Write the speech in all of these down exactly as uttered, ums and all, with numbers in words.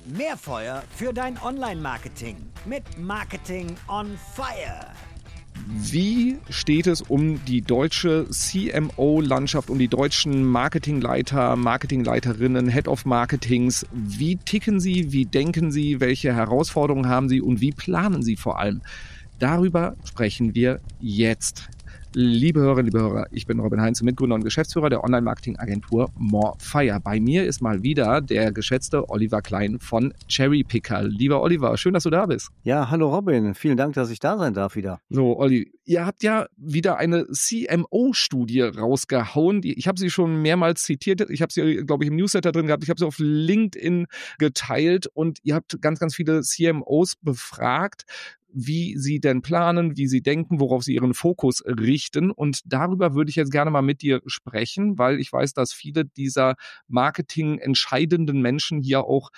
Mehr Feuer für dein Online-Marketing mit Marketing on Fire. Wie steht es um die deutsche C M O-Landschaft, um die deutschen Marketingleiter, Marketingleiterinnen, Head of Marketings? Wie ticken sie, wie denken sie, welche Herausforderungen haben sie und wie planen sie vor allem? Darüber sprechen wir jetzt. Liebe Hörerinnen, liebe Hörer, ich bin Robin Heinze, Mitgründer und Geschäftsführer der Online-Marketing-Agentur More Fire. Bei mir ist mal wieder der geschätzte Oliver Klein von Cherrypicker. Lieber Oliver, schön, dass du da bist. Ja, hallo Robin, vielen Dank, dass ich da sein darf wieder. So, Olli, ihr habt ja wieder eine C M O-Studie rausgehauen. Die, ich habe sie schon mehrmals zitiert. Ich habe sie, glaube ich, im Newsletter drin gehabt. Ich habe sie auf LinkedIn geteilt und ihr habt ganz, ganz viele C M Os befragt, wie sie denn planen, wie sie denken, worauf sie ihren Fokus richten. Und darüber würde ich jetzt gerne mal mit dir sprechen, weil ich weiß, dass viele dieser Marketing-entscheidenden Menschen hier auch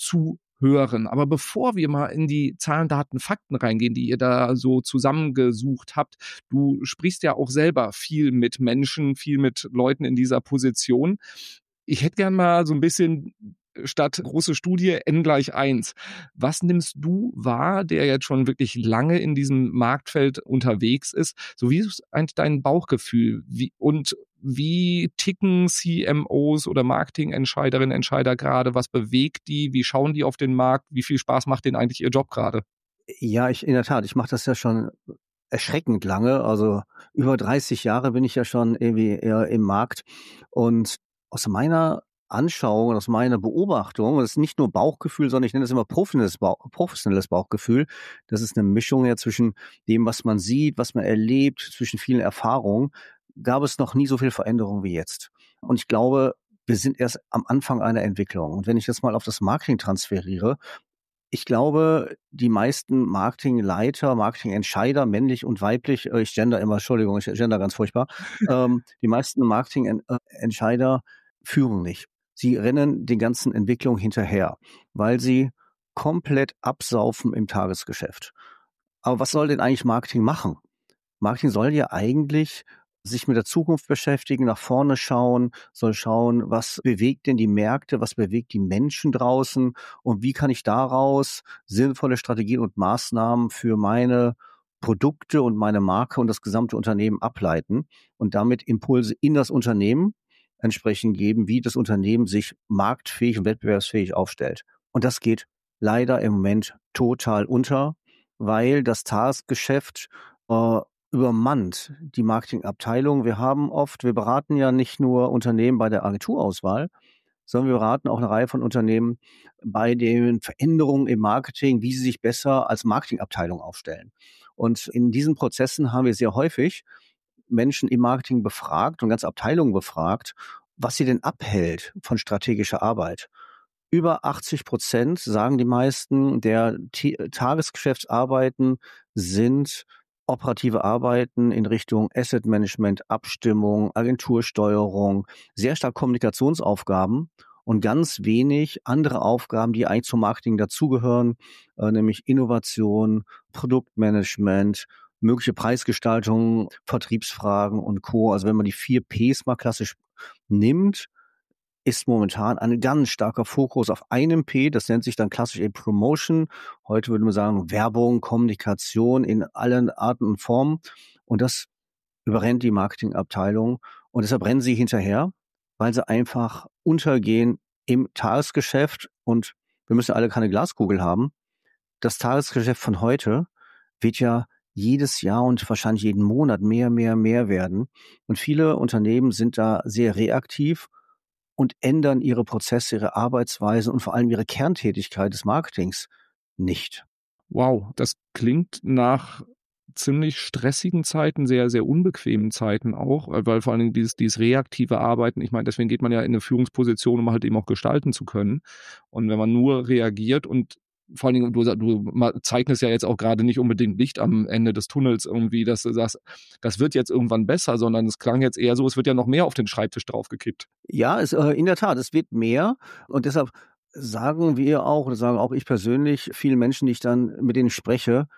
zuhören. Aber bevor wir mal in die Zahlen, Daten, Fakten reingehen, die ihr da so zusammengesucht habt, du sprichst ja auch selber viel mit Menschen, viel mit Leuten in dieser Position. Ich hätte gern mal so ein bisschen statt große Studie N gleich eins. Was nimmst du wahr, der jetzt schon wirklich lange in diesem Marktfeld unterwegs ist? So wie ist eigentlich dein Bauchgefühl? Wie, und wie ticken C M Os oder Marketingentscheiderinnen, Entscheider gerade? Was bewegt die? Wie schauen die auf den Markt? Wie viel Spaß macht denen eigentlich ihr Job gerade? Ja, ich in der Tat, ich mache das ja schon erschreckend lange. Also über dreißig Jahre bin ich ja schon irgendwie eher im Markt. Und aus meiner Anschauung, aus meiner Beobachtung, das ist nicht nur Bauchgefühl, sondern ich nenne das immer professionelles, Bauch, professionelles Bauchgefühl. Das ist eine Mischung ja zwischen dem, was man sieht, was man erlebt, zwischen vielen Erfahrungen. Gab es noch nie so viel Veränderung wie jetzt. Und ich glaube, wir sind erst am Anfang einer Entwicklung. Und wenn ich das mal auf das Marketing transferiere, ich glaube, die meisten Marketingleiter, Marketingentscheider, männlich und weiblich, ich gender immer, Entschuldigung, ich gender ganz furchtbar, ähm, die meisten Marketingentscheider führen nicht. Sie rennen den ganzen Entwicklungen hinterher, weil sie komplett absaufen im Tagesgeschäft. Aber was soll denn eigentlich Marketing machen? Marketing soll ja eigentlich sich mit der Zukunft beschäftigen, nach vorne schauen, soll schauen, was bewegt denn die Märkte, was bewegt die Menschen draußen und wie kann ich daraus sinnvolle Strategien und Maßnahmen für meine Produkte und meine Marke und das gesamte Unternehmen ableiten und damit Impulse in das Unternehmen entsprechend geben, wie das Unternehmen sich marktfähig und wettbewerbsfähig aufstellt. Und das geht leider im Moment total unter, weil das Tagesgeschäft äh, übermannt die Marketingabteilung. Wir haben oft, wir beraten ja nicht nur Unternehmen bei der Agenturauswahl, sondern wir beraten auch eine Reihe von Unternehmen bei den Veränderungen im Marketing, wie sie sich besser als Marketingabteilung aufstellen. Und in diesen Prozessen haben wir sehr häufig Menschen im Marketing befragt und ganze Abteilungen befragt, was sie denn abhält von strategischer Arbeit. Über achtzig Prozent, sagen die meisten, der T- Tagesgeschäftsarbeiten sind operative Arbeiten in Richtung Asset Management, Abstimmung, Agentursteuerung, sehr stark Kommunikationsaufgaben und ganz wenig andere Aufgaben, die eigentlich zum Marketing dazugehören, äh, nämlich Innovation, Produktmanagement, mögliche Preisgestaltung, Vertriebsfragen und Co. Also wenn man die vier Ps mal klassisch nimmt, ist momentan ein ganz starker Fokus auf einem P, das nennt sich dann klassisch eben Promotion. Heute würde man sagen Werbung, Kommunikation in allen Arten und Formen. Und das überrennt die Marketingabteilung. Und deshalb rennen sie hinterher, weil sie einfach untergehen im Tagesgeschäft. Und wir müssen alle keine Glaskugel haben. Das Tagesgeschäft von heute wird ja jedes Jahr und wahrscheinlich jeden Monat mehr, mehr, mehr werden. Und viele Unternehmen sind da sehr reaktiv und ändern ihre Prozesse, ihre Arbeitsweise und vor allem ihre Kerntätigkeit des Marketings nicht. Wow, das klingt nach ziemlich stressigen Zeiten, sehr, sehr unbequemen Zeiten auch, weil vor allen Dingen dieses, dieses reaktive Arbeiten, ich meine, deswegen geht man ja in eine Führungsposition, um halt eben auch gestalten zu können. Und wenn man nur reagiert und vor allen Dingen, du, du zeichnest ja jetzt auch gerade nicht unbedingt Licht am Ende des Tunnels irgendwie, dass du sagst, das wird jetzt irgendwann besser, sondern es klang jetzt eher so, es wird ja noch mehr auf den Schreibtisch draufgekippt. Ja, es, äh, in der Tat, es wird mehr und deshalb sagen wir auch, oder sagen auch ich persönlich, vielen Menschen, die ich dann mit denen spreche,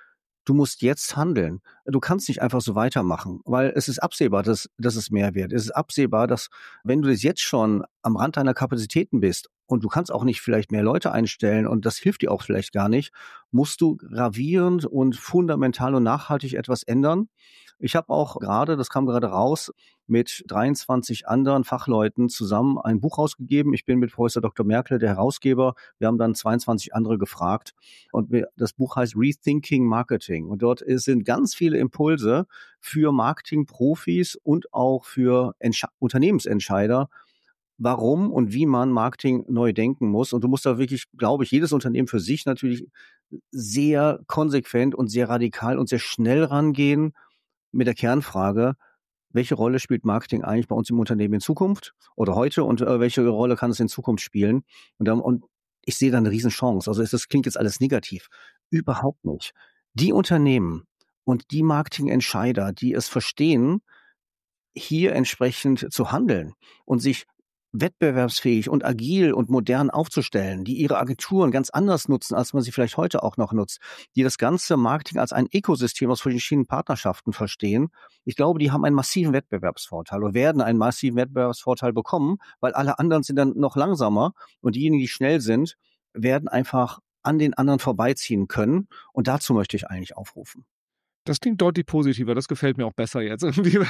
du musst jetzt handeln. Du kannst nicht einfach so weitermachen, weil es ist absehbar, dass, dass es mehr wird. Es ist absehbar, dass wenn du das jetzt schon am Rand deiner Kapazitäten bist und du kannst auch nicht vielleicht mehr Leute einstellen und das hilft dir auch vielleicht gar nicht, musst du gravierend und fundamental und nachhaltig etwas ändern. Ich habe auch gerade, das kam gerade raus, mit dreiundzwanzig anderen Fachleuten zusammen ein Buch rausgegeben. Ich bin mit Professor Doktor Merkel, der Herausgeber. Wir haben dann zweiundzwanzig andere gefragt. Und wir, das Buch heißt Rethinking Marketing. Und dort ist, sind ganz viele Impulse für Marketingprofis und auch für Entsche- Unternehmensentscheider, warum und wie man Marketing neu denken muss. Und du musst da wirklich, glaube ich, jedes Unternehmen für sich natürlich sehr konsequent und sehr radikal und sehr schnell rangehen mit der Kernfrage, welche Rolle spielt Marketing eigentlich bei uns im Unternehmen in Zukunft oder heute und äh, welche Rolle kann es in Zukunft spielen? Und, dann, und ich sehe da eine Riesenchance. Also das klingt jetzt alles negativ. Überhaupt nicht. Die Unternehmen und die Marketingentscheider, die es verstehen, hier entsprechend zu handeln und sich wettbewerbsfähig und agil und modern aufzustellen, die ihre Agenturen ganz anders nutzen, als man sie vielleicht heute auch noch nutzt, die das ganze Marketing als ein Ökosystem aus verschiedenen Partnerschaften verstehen. Ich glaube, die haben einen massiven Wettbewerbsvorteil oder werden einen massiven Wettbewerbsvorteil bekommen, weil alle anderen sind dann noch langsamer und diejenigen, die schnell sind, werden einfach an den anderen vorbeiziehen können. Und dazu möchte ich eigentlich aufrufen. Das klingt deutlich positiver, das gefällt mir auch besser jetzt.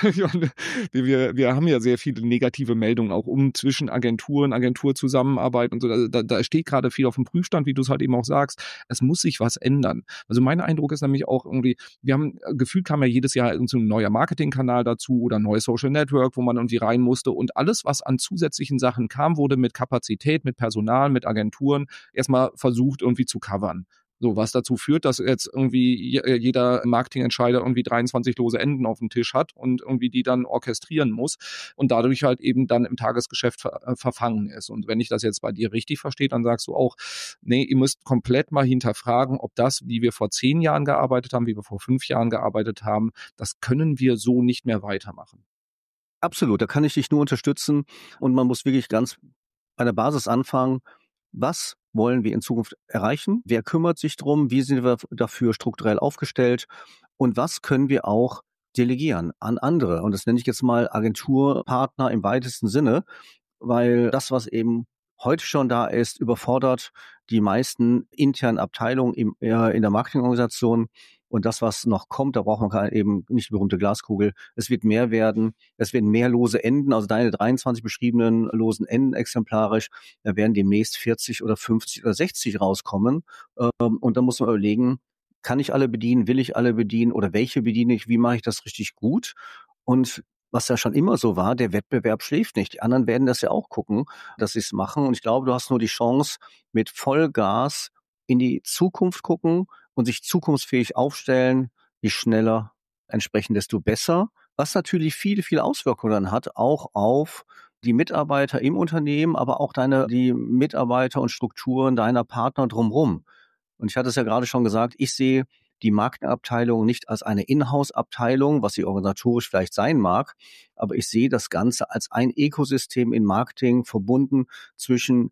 wir, wir haben ja sehr viele negative Meldungen auch um zwischen Agenturen, Agenturzusammenarbeit und so. Da, da steht gerade viel auf dem Prüfstand, wie du es halt eben auch sagst. Es muss sich was ändern. Also mein Eindruck ist nämlich auch irgendwie, wir haben, gefühlt kam ja jedes Jahr so ein neuer Marketingkanal dazu oder ein neues Social Network, wo man irgendwie rein musste. Und alles, was an zusätzlichen Sachen kam, wurde mit Kapazität, mit Personal, mit Agenturen erstmal versucht irgendwie zu covern. So, was dazu führt, dass jetzt irgendwie jeder Marketingentscheider irgendwie dreiundzwanzig lose Enden auf dem Tisch hat und irgendwie die dann orchestrieren muss und dadurch halt eben dann im Tagesgeschäft ver- verfangen ist. Und wenn ich das jetzt bei dir richtig verstehe, dann sagst du auch, nee, ihr müsst komplett mal hinterfragen, ob das, wie wir vor zehn Jahren gearbeitet haben, wie wir vor fünf Jahren gearbeitet haben, das können wir so nicht mehr weitermachen. Absolut, da kann ich dich nur unterstützen und man muss wirklich ganz bei der Basis anfangen. Was wollen wir in Zukunft erreichen? Wer kümmert sich drum? Wie sind wir dafür strukturell aufgestellt? Und was können wir auch delegieren an andere? Und das nenne ich jetzt mal Agenturpartner im weitesten Sinne, weil das, was eben heute schon da ist, überfordert die meisten internen Abteilungen im, äh, in der Marketingorganisation. Und das, was noch kommt, da braucht man keine, eben nicht die berühmte Glaskugel. Es wird mehr werden. Es werden mehr lose Enden, also deine dreiundzwanzig beschriebenen losen Enden exemplarisch. Da werden demnächst vierzig oder fünfzig oder sechzig rauskommen. Ähm, und da muss man überlegen, kann ich alle bedienen? Will ich alle bedienen? Oder welche bediene ich? Wie mache ich das richtig gut? Und was ja schon immer so war, der Wettbewerb schläft nicht. Die anderen werden das ja auch gucken, dass sie es machen. Und ich glaube, du hast nur die Chance, mit Vollgas in die Zukunft gucken und sich zukunftsfähig aufstellen. Je schneller, entsprechend desto besser. Was natürlich viele, viele Auswirkungen hat, auch auf die Mitarbeiter im Unternehmen, aber auch deine, die Mitarbeiter und Strukturen deiner Partner drumherum. Und ich hatte es ja gerade schon gesagt, ich sehe die Marketingabteilung nicht als eine Inhouse-Abteilung, was sie organisatorisch vielleicht sein mag, aber ich sehe das Ganze als ein Ökosystem in Marketing verbunden zwischen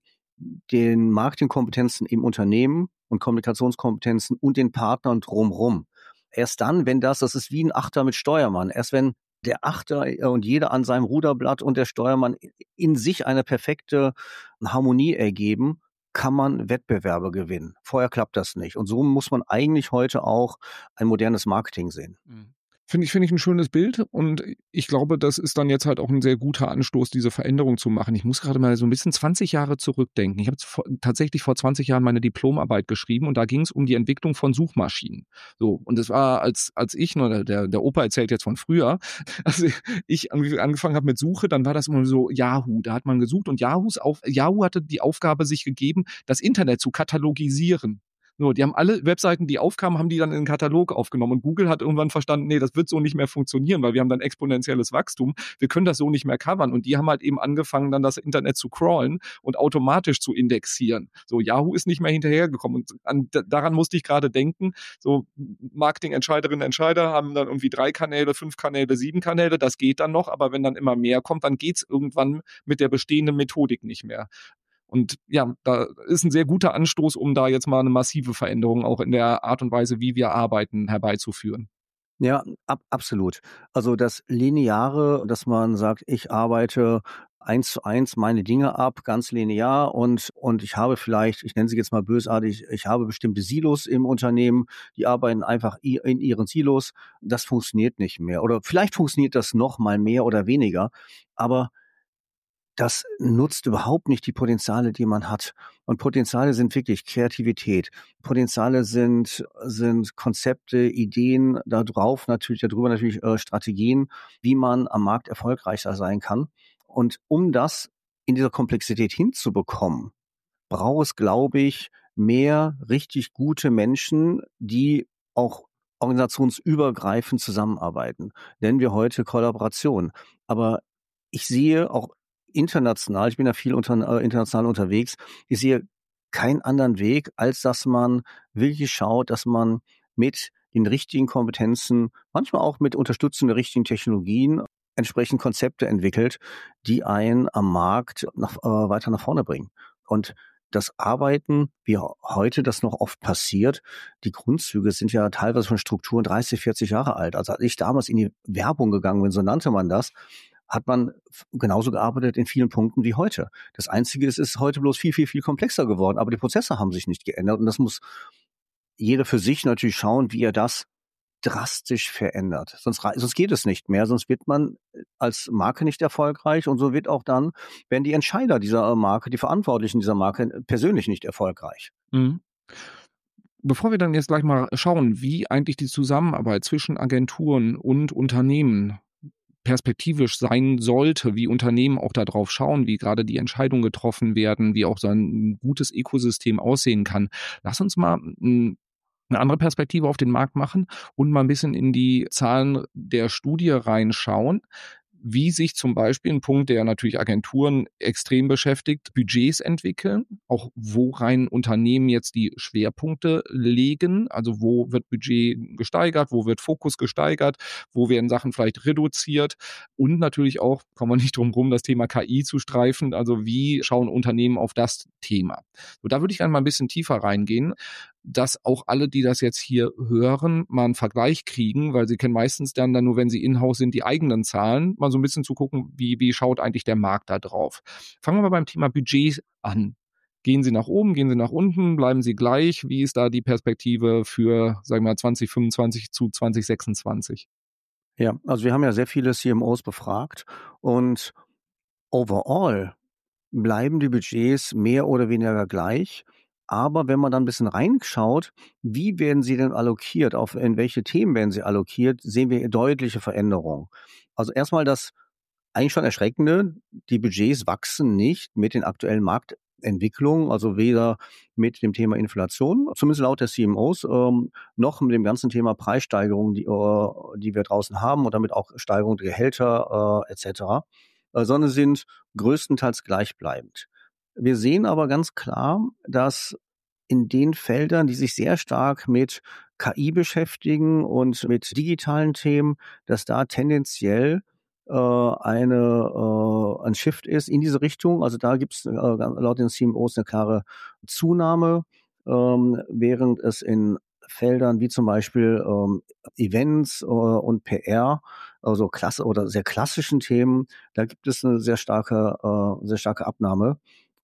den Marketingkompetenzen im Unternehmen und Kommunikationskompetenzen und den Partnern drumherum. Erst dann, wenn das, das ist wie ein Achter mit Steuermann, erst wenn der Achter und jeder an seinem Ruderblatt und der Steuermann in sich eine perfekte Harmonie ergeben, kann man Wettbewerbe gewinnen. Vorher klappt das nicht. Und so muss man eigentlich heute auch ein modernes Marketing sehen. Finde ich, finde ich ein schönes Bild und ich glaube, das ist dann jetzt halt auch ein sehr guter Anstoß, diese Veränderung zu machen. Ich muss gerade mal so ein bisschen zwanzig Jahre zurückdenken. Ich habe vor, tatsächlich vor zwanzig Jahren meine Diplomarbeit geschrieben und da ging es um die Entwicklung von Suchmaschinen. So, und es war, als, als ich, ne, der, der Opa erzählt jetzt von früher, als ich angefangen habe mit Suche, dann war das immer so Yahoo. Da hat man gesucht und Yahoos auf, Yahoo hatte die Aufgabe sich gegeben, das Internet zu katalogisieren. So, die haben alle Webseiten, die aufkamen, haben die dann in den Katalog aufgenommen. Und Google hat irgendwann verstanden, nee, das wird so nicht mehr funktionieren, weil wir haben dann exponentielles Wachstum. Wir können das so nicht mehr covern. Und die haben halt eben angefangen, dann das Internet zu crawlen und automatisch zu indexieren. So, Yahoo ist nicht mehr hinterhergekommen. Und an, daran musste ich gerade denken. So, Marketingentscheiderinnen, Entscheider haben dann irgendwie drei Kanäle, fünf Kanäle, sieben Kanäle. Das geht dann noch. Aber wenn dann immer mehr kommt, dann geht's irgendwann mit der bestehenden Methodik nicht mehr. Und ja, da ist ein sehr guter Anstoß, um da jetzt mal eine massive Veränderung auch in der Art und Weise, wie wir arbeiten, herbeizuführen. Ja, ab, absolut. Also das Lineare, dass man sagt, ich arbeite eins zu eins meine Dinge ab, ganz linear und, und ich habe vielleicht, ich nenne sie jetzt mal bösartig, ich habe bestimmte Silos im Unternehmen, die arbeiten einfach in ihren Silos. Das funktioniert nicht mehr. Oder vielleicht funktioniert das noch mal mehr oder weniger, aber das nutzt überhaupt nicht die Potenziale, die man hat. Und Potenziale sind wirklich Kreativität. Potenziale sind, sind Konzepte, Ideen, da drauf natürlich, darüber natürlich äh, Strategien, wie man am Markt erfolgreicher sein kann. Und um das in dieser Komplexität hinzubekommen, braucht es, glaube ich, mehr richtig gute Menschen, die auch organisationsübergreifend zusammenarbeiten. Nennen wir heute Kollaboration. Aber ich sehe auch international, ich bin ja viel unter, äh, international unterwegs, ich sehe keinen anderen Weg, als dass man wirklich schaut, dass man mit den richtigen Kompetenzen, manchmal auch mit Unterstützung der richtigen Technologien, entsprechend Konzepte entwickelt, die einen am Markt nach, äh, weiter nach vorne bringen. Und das Arbeiten, wie heute das noch oft passiert, die Grundzüge sind ja teilweise von Strukturen dreißig, vierzig Jahre alt. Also als ich damals in die Werbung gegangen bin, so nannte man das, hat man genauso gearbeitet in vielen Punkten wie heute. Das Einzige ist, es ist heute bloß viel, viel, viel komplexer geworden, aber die Prozesse haben sich nicht geändert und das muss jeder für sich natürlich schauen, wie er das drastisch verändert. Sonst, sonst geht es nicht mehr, sonst wird man als Marke nicht erfolgreich und so wird auch dann, werden die Entscheider dieser Marke, die Verantwortlichen dieser Marke persönlich nicht erfolgreich. Mhm. Bevor wir dann jetzt gleich mal schauen, wie eigentlich die Zusammenarbeit zwischen Agenturen und Unternehmen perspektivisch sein sollte, wie Unternehmen auch darauf schauen, wie gerade die Entscheidungen getroffen werden, wie auch so ein gutes Ökosystem aussehen kann. Lass uns mal eine andere Perspektive auf den Markt machen und mal ein bisschen in die Zahlen der Studie reinschauen, wie sich zum Beispiel ein Punkt, der natürlich Agenturen extrem beschäftigt, Budgets entwickeln, auch worein Unternehmen jetzt die Schwerpunkte legen, also wo wird Budget gesteigert, wo wird Fokus gesteigert, wo werden Sachen vielleicht reduziert und natürlich auch, kommen wir nicht drum rum, das Thema K I zu streifen, also wie schauen Unternehmen auf das Thema. So, da würde ich gerne mal ein bisschen tiefer reingehen, dass auch alle, die das jetzt hier hören, mal einen Vergleich kriegen, weil sie kennen meistens dann, dann nur, wenn sie in-house sind, die eigenen Zahlen, mal so ein bisschen zu gucken, wie, wie schaut eigentlich der Markt da drauf. Fangen wir mal beim Thema Budget an. Gehen Sie nach oben, gehen Sie nach unten, bleiben Sie gleich? Wie ist da die Perspektive für, sagen wir mal, zwanzig fünfundzwanzig zu zwanzig sechsundzwanzig? Ja, also wir haben ja sehr viele C M Os befragt und overall bleiben die Budgets mehr oder weniger gleich. Aber wenn man dann ein bisschen reinschaut, wie werden sie denn allokiert, auf in welche Themen werden sie allokiert, sehen wir deutliche Veränderungen. Also erstmal das eigentlich schon Erschreckende, die Budgets wachsen nicht mit den aktuellen Marktentwicklungen, also weder mit dem Thema Inflation, zumindest laut der C M Os, ähm, noch mit dem ganzen Thema Preissteigerung, die, äh, die wir draußen haben und damit auch Steigerung der Gehälter äh, et cetera, äh, sondern sind größtenteils gleichbleibend. Wir sehen aber ganz klar, dass in den Feldern, die sich sehr stark mit K I beschäftigen und mit digitalen Themen, dass da tendenziell äh, eine äh, ein Shift ist in diese Richtung. Also da gibt es äh, laut den C M Os eine klare Zunahme, ähm, während es in Feldern wie zum Beispiel ähm, Events äh, und P R, also klasse oder sehr klassischen Themen, da gibt es eine sehr starke, äh, sehr starke Abnahme.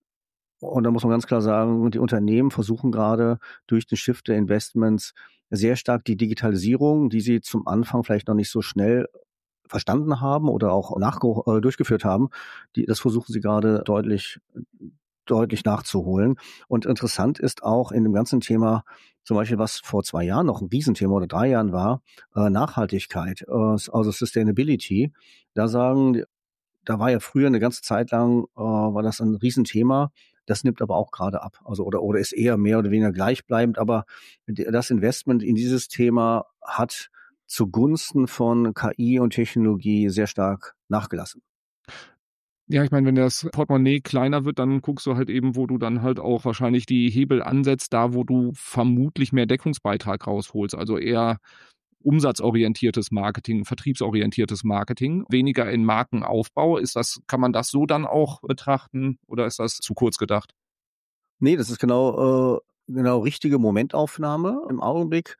Und da muss man ganz klar sagen, die Unternehmen versuchen gerade durch den Shift der Investments sehr stark die Digitalisierung, die sie zum Anfang vielleicht noch nicht so schnell verstanden haben oder auch nachge- äh, durchgeführt haben, die, das versuchen sie gerade deutlich, deutlich nachzuholen. Und interessant ist auch in dem ganzen Thema, zum Beispiel was vor zwei Jahren noch ein Riesenthema oder drei Jahren war, äh, Nachhaltigkeit, äh, also Sustainability. Da sagen, da war ja früher eine ganze Zeit lang, äh, war das ein Riesenthema. Das nimmt aber auch gerade ab. Also oder oder ist eher mehr oder weniger gleichbleibend. Aber das Investment in dieses Thema hat zugunsten von K I und Technologie sehr stark nachgelassen. Ja, ich meine, wenn das Portemonnaie kleiner wird, dann guckst du halt eben, wo du dann halt auch wahrscheinlich die Hebel ansetzt, da wo du vermutlich mehr Deckungsbeitrag rausholst. Also eher umsatzorientiertes Marketing, vertriebsorientiertes Marketing, weniger in Markenaufbau. Ist das, kann man das so dann auch betrachten oder ist das zu kurz gedacht? Nee, das ist genau, äh, genau richtige Momentaufnahme im Augenblick.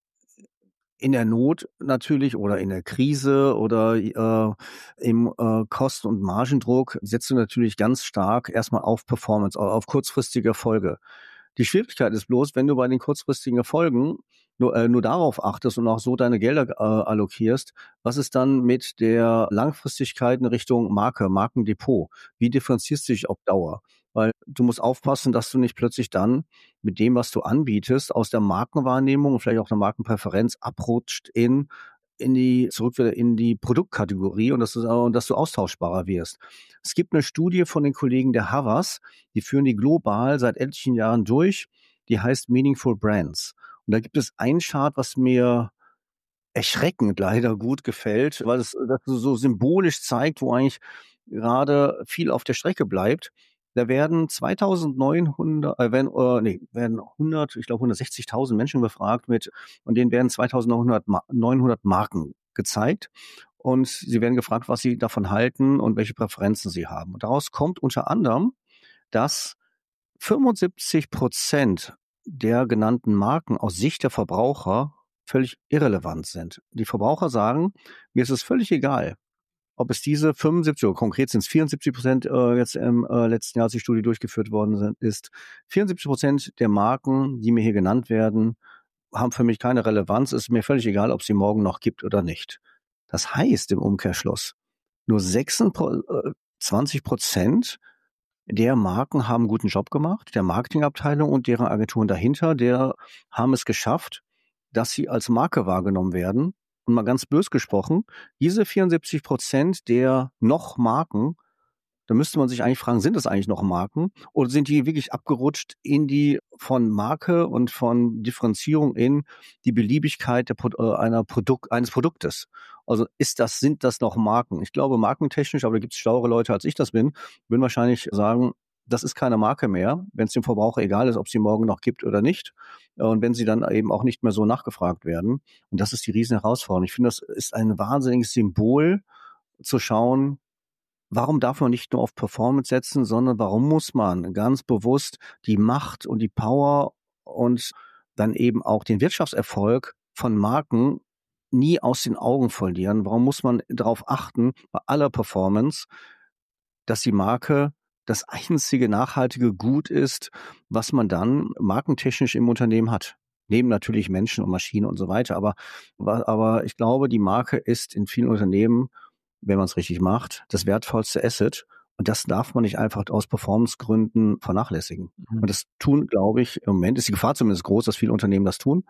In der Not natürlich oder in der Krise oder äh, im äh, Kosten- und Margendruck setzt du natürlich ganz stark erstmal auf Performance, au- auf kurzfristige Erfolge. Die Schwierigkeit ist bloß, wenn du bei den kurzfristigen Erfolgen nur, äh, nur darauf achtest und auch so deine Gelder äh, allokierst, was ist dann mit der Langfristigkeit in Richtung Marke, Markendepot? Wie differenzierst du dich auf Dauer? Weil du musst aufpassen, dass du nicht plötzlich dann mit dem, was du anbietest, aus der Markenwahrnehmung und vielleicht auch der Markenpräferenz abrutscht in in die zurück wieder in die Produktkategorie und dass du, und dass du austauschbarer wirst. Es gibt eine Studie von den Kollegen der Havas, die führen die global seit etlichen Jahren durch. Die heißt Meaningful Brands. Und da gibt es ein Chart, was mir erschreckend leider gut gefällt, weil es das so symbolisch zeigt, wo eigentlich gerade viel auf der Strecke bleibt. Da werden zweitausendneunhundert, äh, werden, äh, nee, werden hundert, ich glaube hundertsechzigtausend Menschen befragt mit, und denen werden zweitausendneunhundert Ma- neunhundert Marken gezeigt. Und sie werden gefragt, was sie davon halten und welche Präferenzen sie haben. Und daraus kommt unter anderem, dass fünfundsiebzig Prozent der genannten Marken aus Sicht der Verbraucher völlig irrelevant sind. Die Verbraucher sagen, mir ist es völlig egal, ob es diese fünfundsiebzig oder konkret sind es vierundsiebzig Prozent äh, jetzt im äh, letzten Jahr, als die Studie durchgeführt worden sind, ist vierundsiebzig Prozent der Marken, die mir hier genannt werden, haben für mich keine Relevanz. Es ist mir völlig egal, ob es sie morgen noch gibt oder nicht. Das heißt im Umkehrschluss, nur sechsundzwanzig Prozent der Marken haben einen guten Job gemacht, der Marketingabteilung und deren Agenturen dahinter, der haben es geschafft, dass sie als Marke wahrgenommen werden. Und mal ganz bös gesprochen, diese vierundsiebzig Prozent der noch Marken, da müsste man sich eigentlich fragen, sind das eigentlich noch Marken oder sind die wirklich abgerutscht in die von Marke und von Differenzierung in die Beliebigkeit der, Pro- äh, einer Produkt, eines Produktes? Also ist das, sind das noch Marken? Ich glaube, markentechnisch, aber da gibt es schlauere Leute, als ich das bin, würden wahrscheinlich sagen, das ist keine Marke mehr, wenn es dem Verbraucher egal ist, ob sie morgen noch gibt oder nicht. Und wenn sie dann eben auch nicht mehr so nachgefragt werden. Und das ist die riesen Herausforderung. Ich finde, das ist ein wahnsinniges Symbol zu schauen, warum darf man nicht nur auf Performance setzen, sondern warum muss man ganz bewusst die Macht und die Power und dann eben auch den Wirtschaftserfolg von Marken nie aus den Augen verlieren? Warum muss man darauf achten, bei aller Performance, dass die Marke das einzige nachhaltige Gut ist, was man dann markentechnisch im Unternehmen hat? Neben natürlich Menschen und Maschinen und so weiter. Aber, aber ich glaube, die Marke ist in vielen Unternehmen, wenn man es richtig macht, das wertvollste Asset. Und das darf man nicht einfach aus Performancegründen vernachlässigen. Mhm. Und das tun, glaube ich, im Moment ist die Gefahr zumindest groß, dass viele Unternehmen das tun.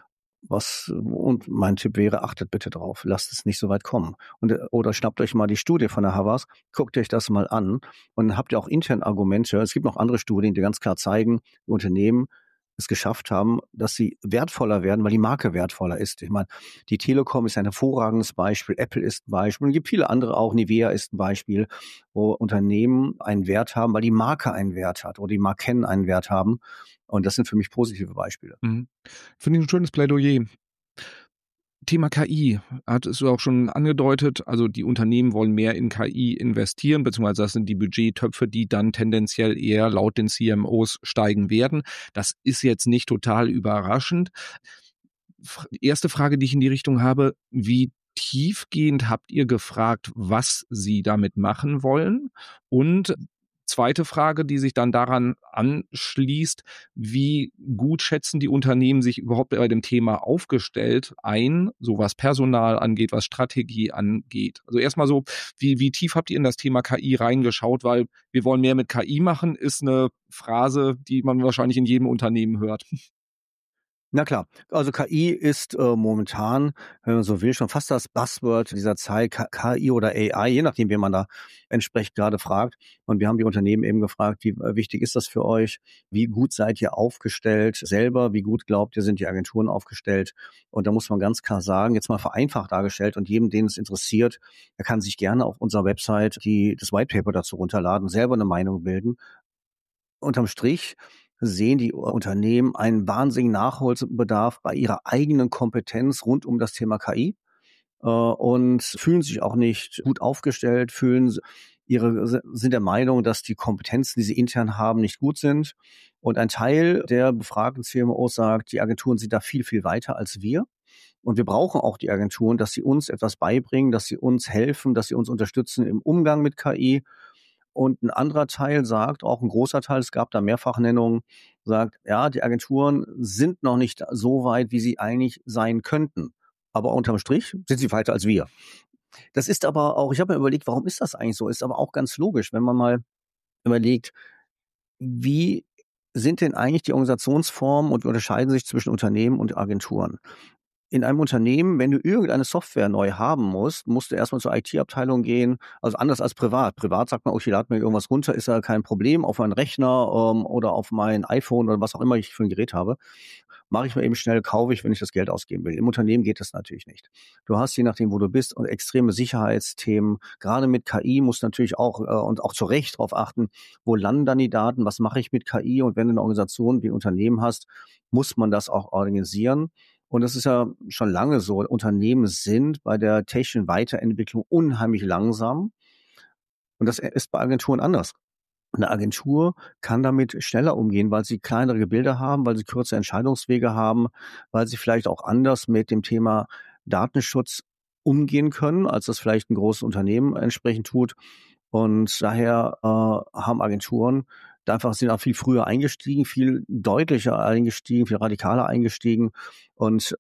Was, und mein Tipp wäre, achtet bitte drauf, lasst es nicht so weit kommen. Und, oder schnappt euch mal die Studie von der Havas, guckt euch das mal an und dann habt ihr auch intern Argumente. Es gibt noch andere Studien, die ganz klar zeigen, wie Unternehmen es geschafft haben, dass sie wertvoller werden, weil die Marke wertvoller ist. Ich meine, die Telekom ist ein hervorragendes Beispiel, Apple ist ein Beispiel, und es gibt viele andere auch, Nivea ist ein Beispiel, wo Unternehmen einen Wert haben, weil die Marke einen Wert hat oder die Marken einen Wert haben. Und das sind für mich positive Beispiele. Mhm. Finde ich ein schönes Plädoyer. Thema K I hat es auch schon angedeutet. Also die Unternehmen wollen mehr in K I investieren, beziehungsweise das sind die Budgettöpfe, die dann tendenziell eher laut den C M Os steigen werden. Das ist jetzt nicht total überraschend. Erste Frage, die ich in die Richtung habe: Wie tiefgehend habt ihr gefragt, was sie damit machen wollen? Und zweite Frage, die sich dann daran anschließt: Wie gut schätzen die Unternehmen sich überhaupt bei dem Thema aufgestellt ein, so was Personal angeht, was Strategie angeht? Also erstmal so, wie, wie tief habt ihr in das Thema K I reingeschaut? Weil wir wollen mehr mit K I machen, ist eine Phrase, die man wahrscheinlich in jedem Unternehmen hört. Na klar, also K I ist äh, momentan, wenn man so will, schon fast das Buzzword dieser Zeit, K- KI oder A I, je nachdem, wen man da entsprechend gerade fragt. Und wir haben die Unternehmen eben gefragt, wie äh, wichtig ist das für euch? Wie gut seid ihr aufgestellt selber? Wie gut glaubt ihr, sind die Agenturen aufgestellt? Und da muss man ganz klar sagen, jetzt mal vereinfacht dargestellt, und jedem, den es interessiert, der kann sich gerne auf unserer Website die, das White Paper dazu runterladen, selber eine Meinung bilden. Unterm Strich sehen die Unternehmen einen wahnsinnigen Nachholbedarf bei ihrer eigenen Kompetenz rund um das Thema K I äh, und fühlen sich auch nicht gut aufgestellt, fühlen ihre sind der Meinung, dass die Kompetenzen, die sie intern haben, nicht gut sind. Und ein Teil der befragten C M Os sagt, die Agenturen sind da viel, viel weiter als wir. Und wir brauchen auch die Agenturen, dass sie uns etwas beibringen, dass sie uns helfen, dass sie uns unterstützen im Umgang mit K I. Und ein anderer Teil sagt, auch ein großer Teil, es gab da Mehrfachnennungen, sagt, ja, die Agenturen sind noch nicht so weit, wie sie eigentlich sein könnten. Aber unterm Strich sind sie weiter als wir. Das ist aber auch, ich habe mir überlegt, warum ist das eigentlich so? Ist aber auch ganz logisch, wenn man mal überlegt, wie sind denn eigentlich die Organisationsformen und unterscheiden sich zwischen Unternehmen und Agenturen? In einem Unternehmen, wenn du irgendeine Software neu haben musst, musst du erstmal zur I T-Abteilung gehen. Also anders als privat. Privat sagt man, okay, lad mir irgendwas runter, ist ja kein Problem, auf meinen Rechner ähm, oder auf mein iPhone oder was auch immer ich für ein Gerät habe. Mache ich mir eben schnell, kaufe ich, wenn ich das Geld ausgeben will. Im Unternehmen geht das natürlich nicht. Du hast, je nachdem, wo du bist, und extreme Sicherheitsthemen. Gerade mit K I musst du natürlich auch, äh, und auch zu Recht darauf achten, wo landen dann die Daten, was mache ich mit K I? Und wenn du eine Organisation wie ein Unternehmen hast, muss man das auch organisieren. Und das ist ja schon lange so. Unternehmen sind bei der technischen Weiterentwicklung unheimlich langsam. Und das ist bei Agenturen anders. Eine Agentur kann damit schneller umgehen, weil sie kleinere Gebilde haben, weil sie kürzere Entscheidungswege haben, weil sie vielleicht auch anders mit dem Thema Datenschutz umgehen können, als das vielleicht ein großes Unternehmen entsprechend tut. Und daher äh, haben Agenturen da einfach sind auch viel früher eingestiegen, viel deutlicher eingestiegen, viel radikaler eingestiegen. Und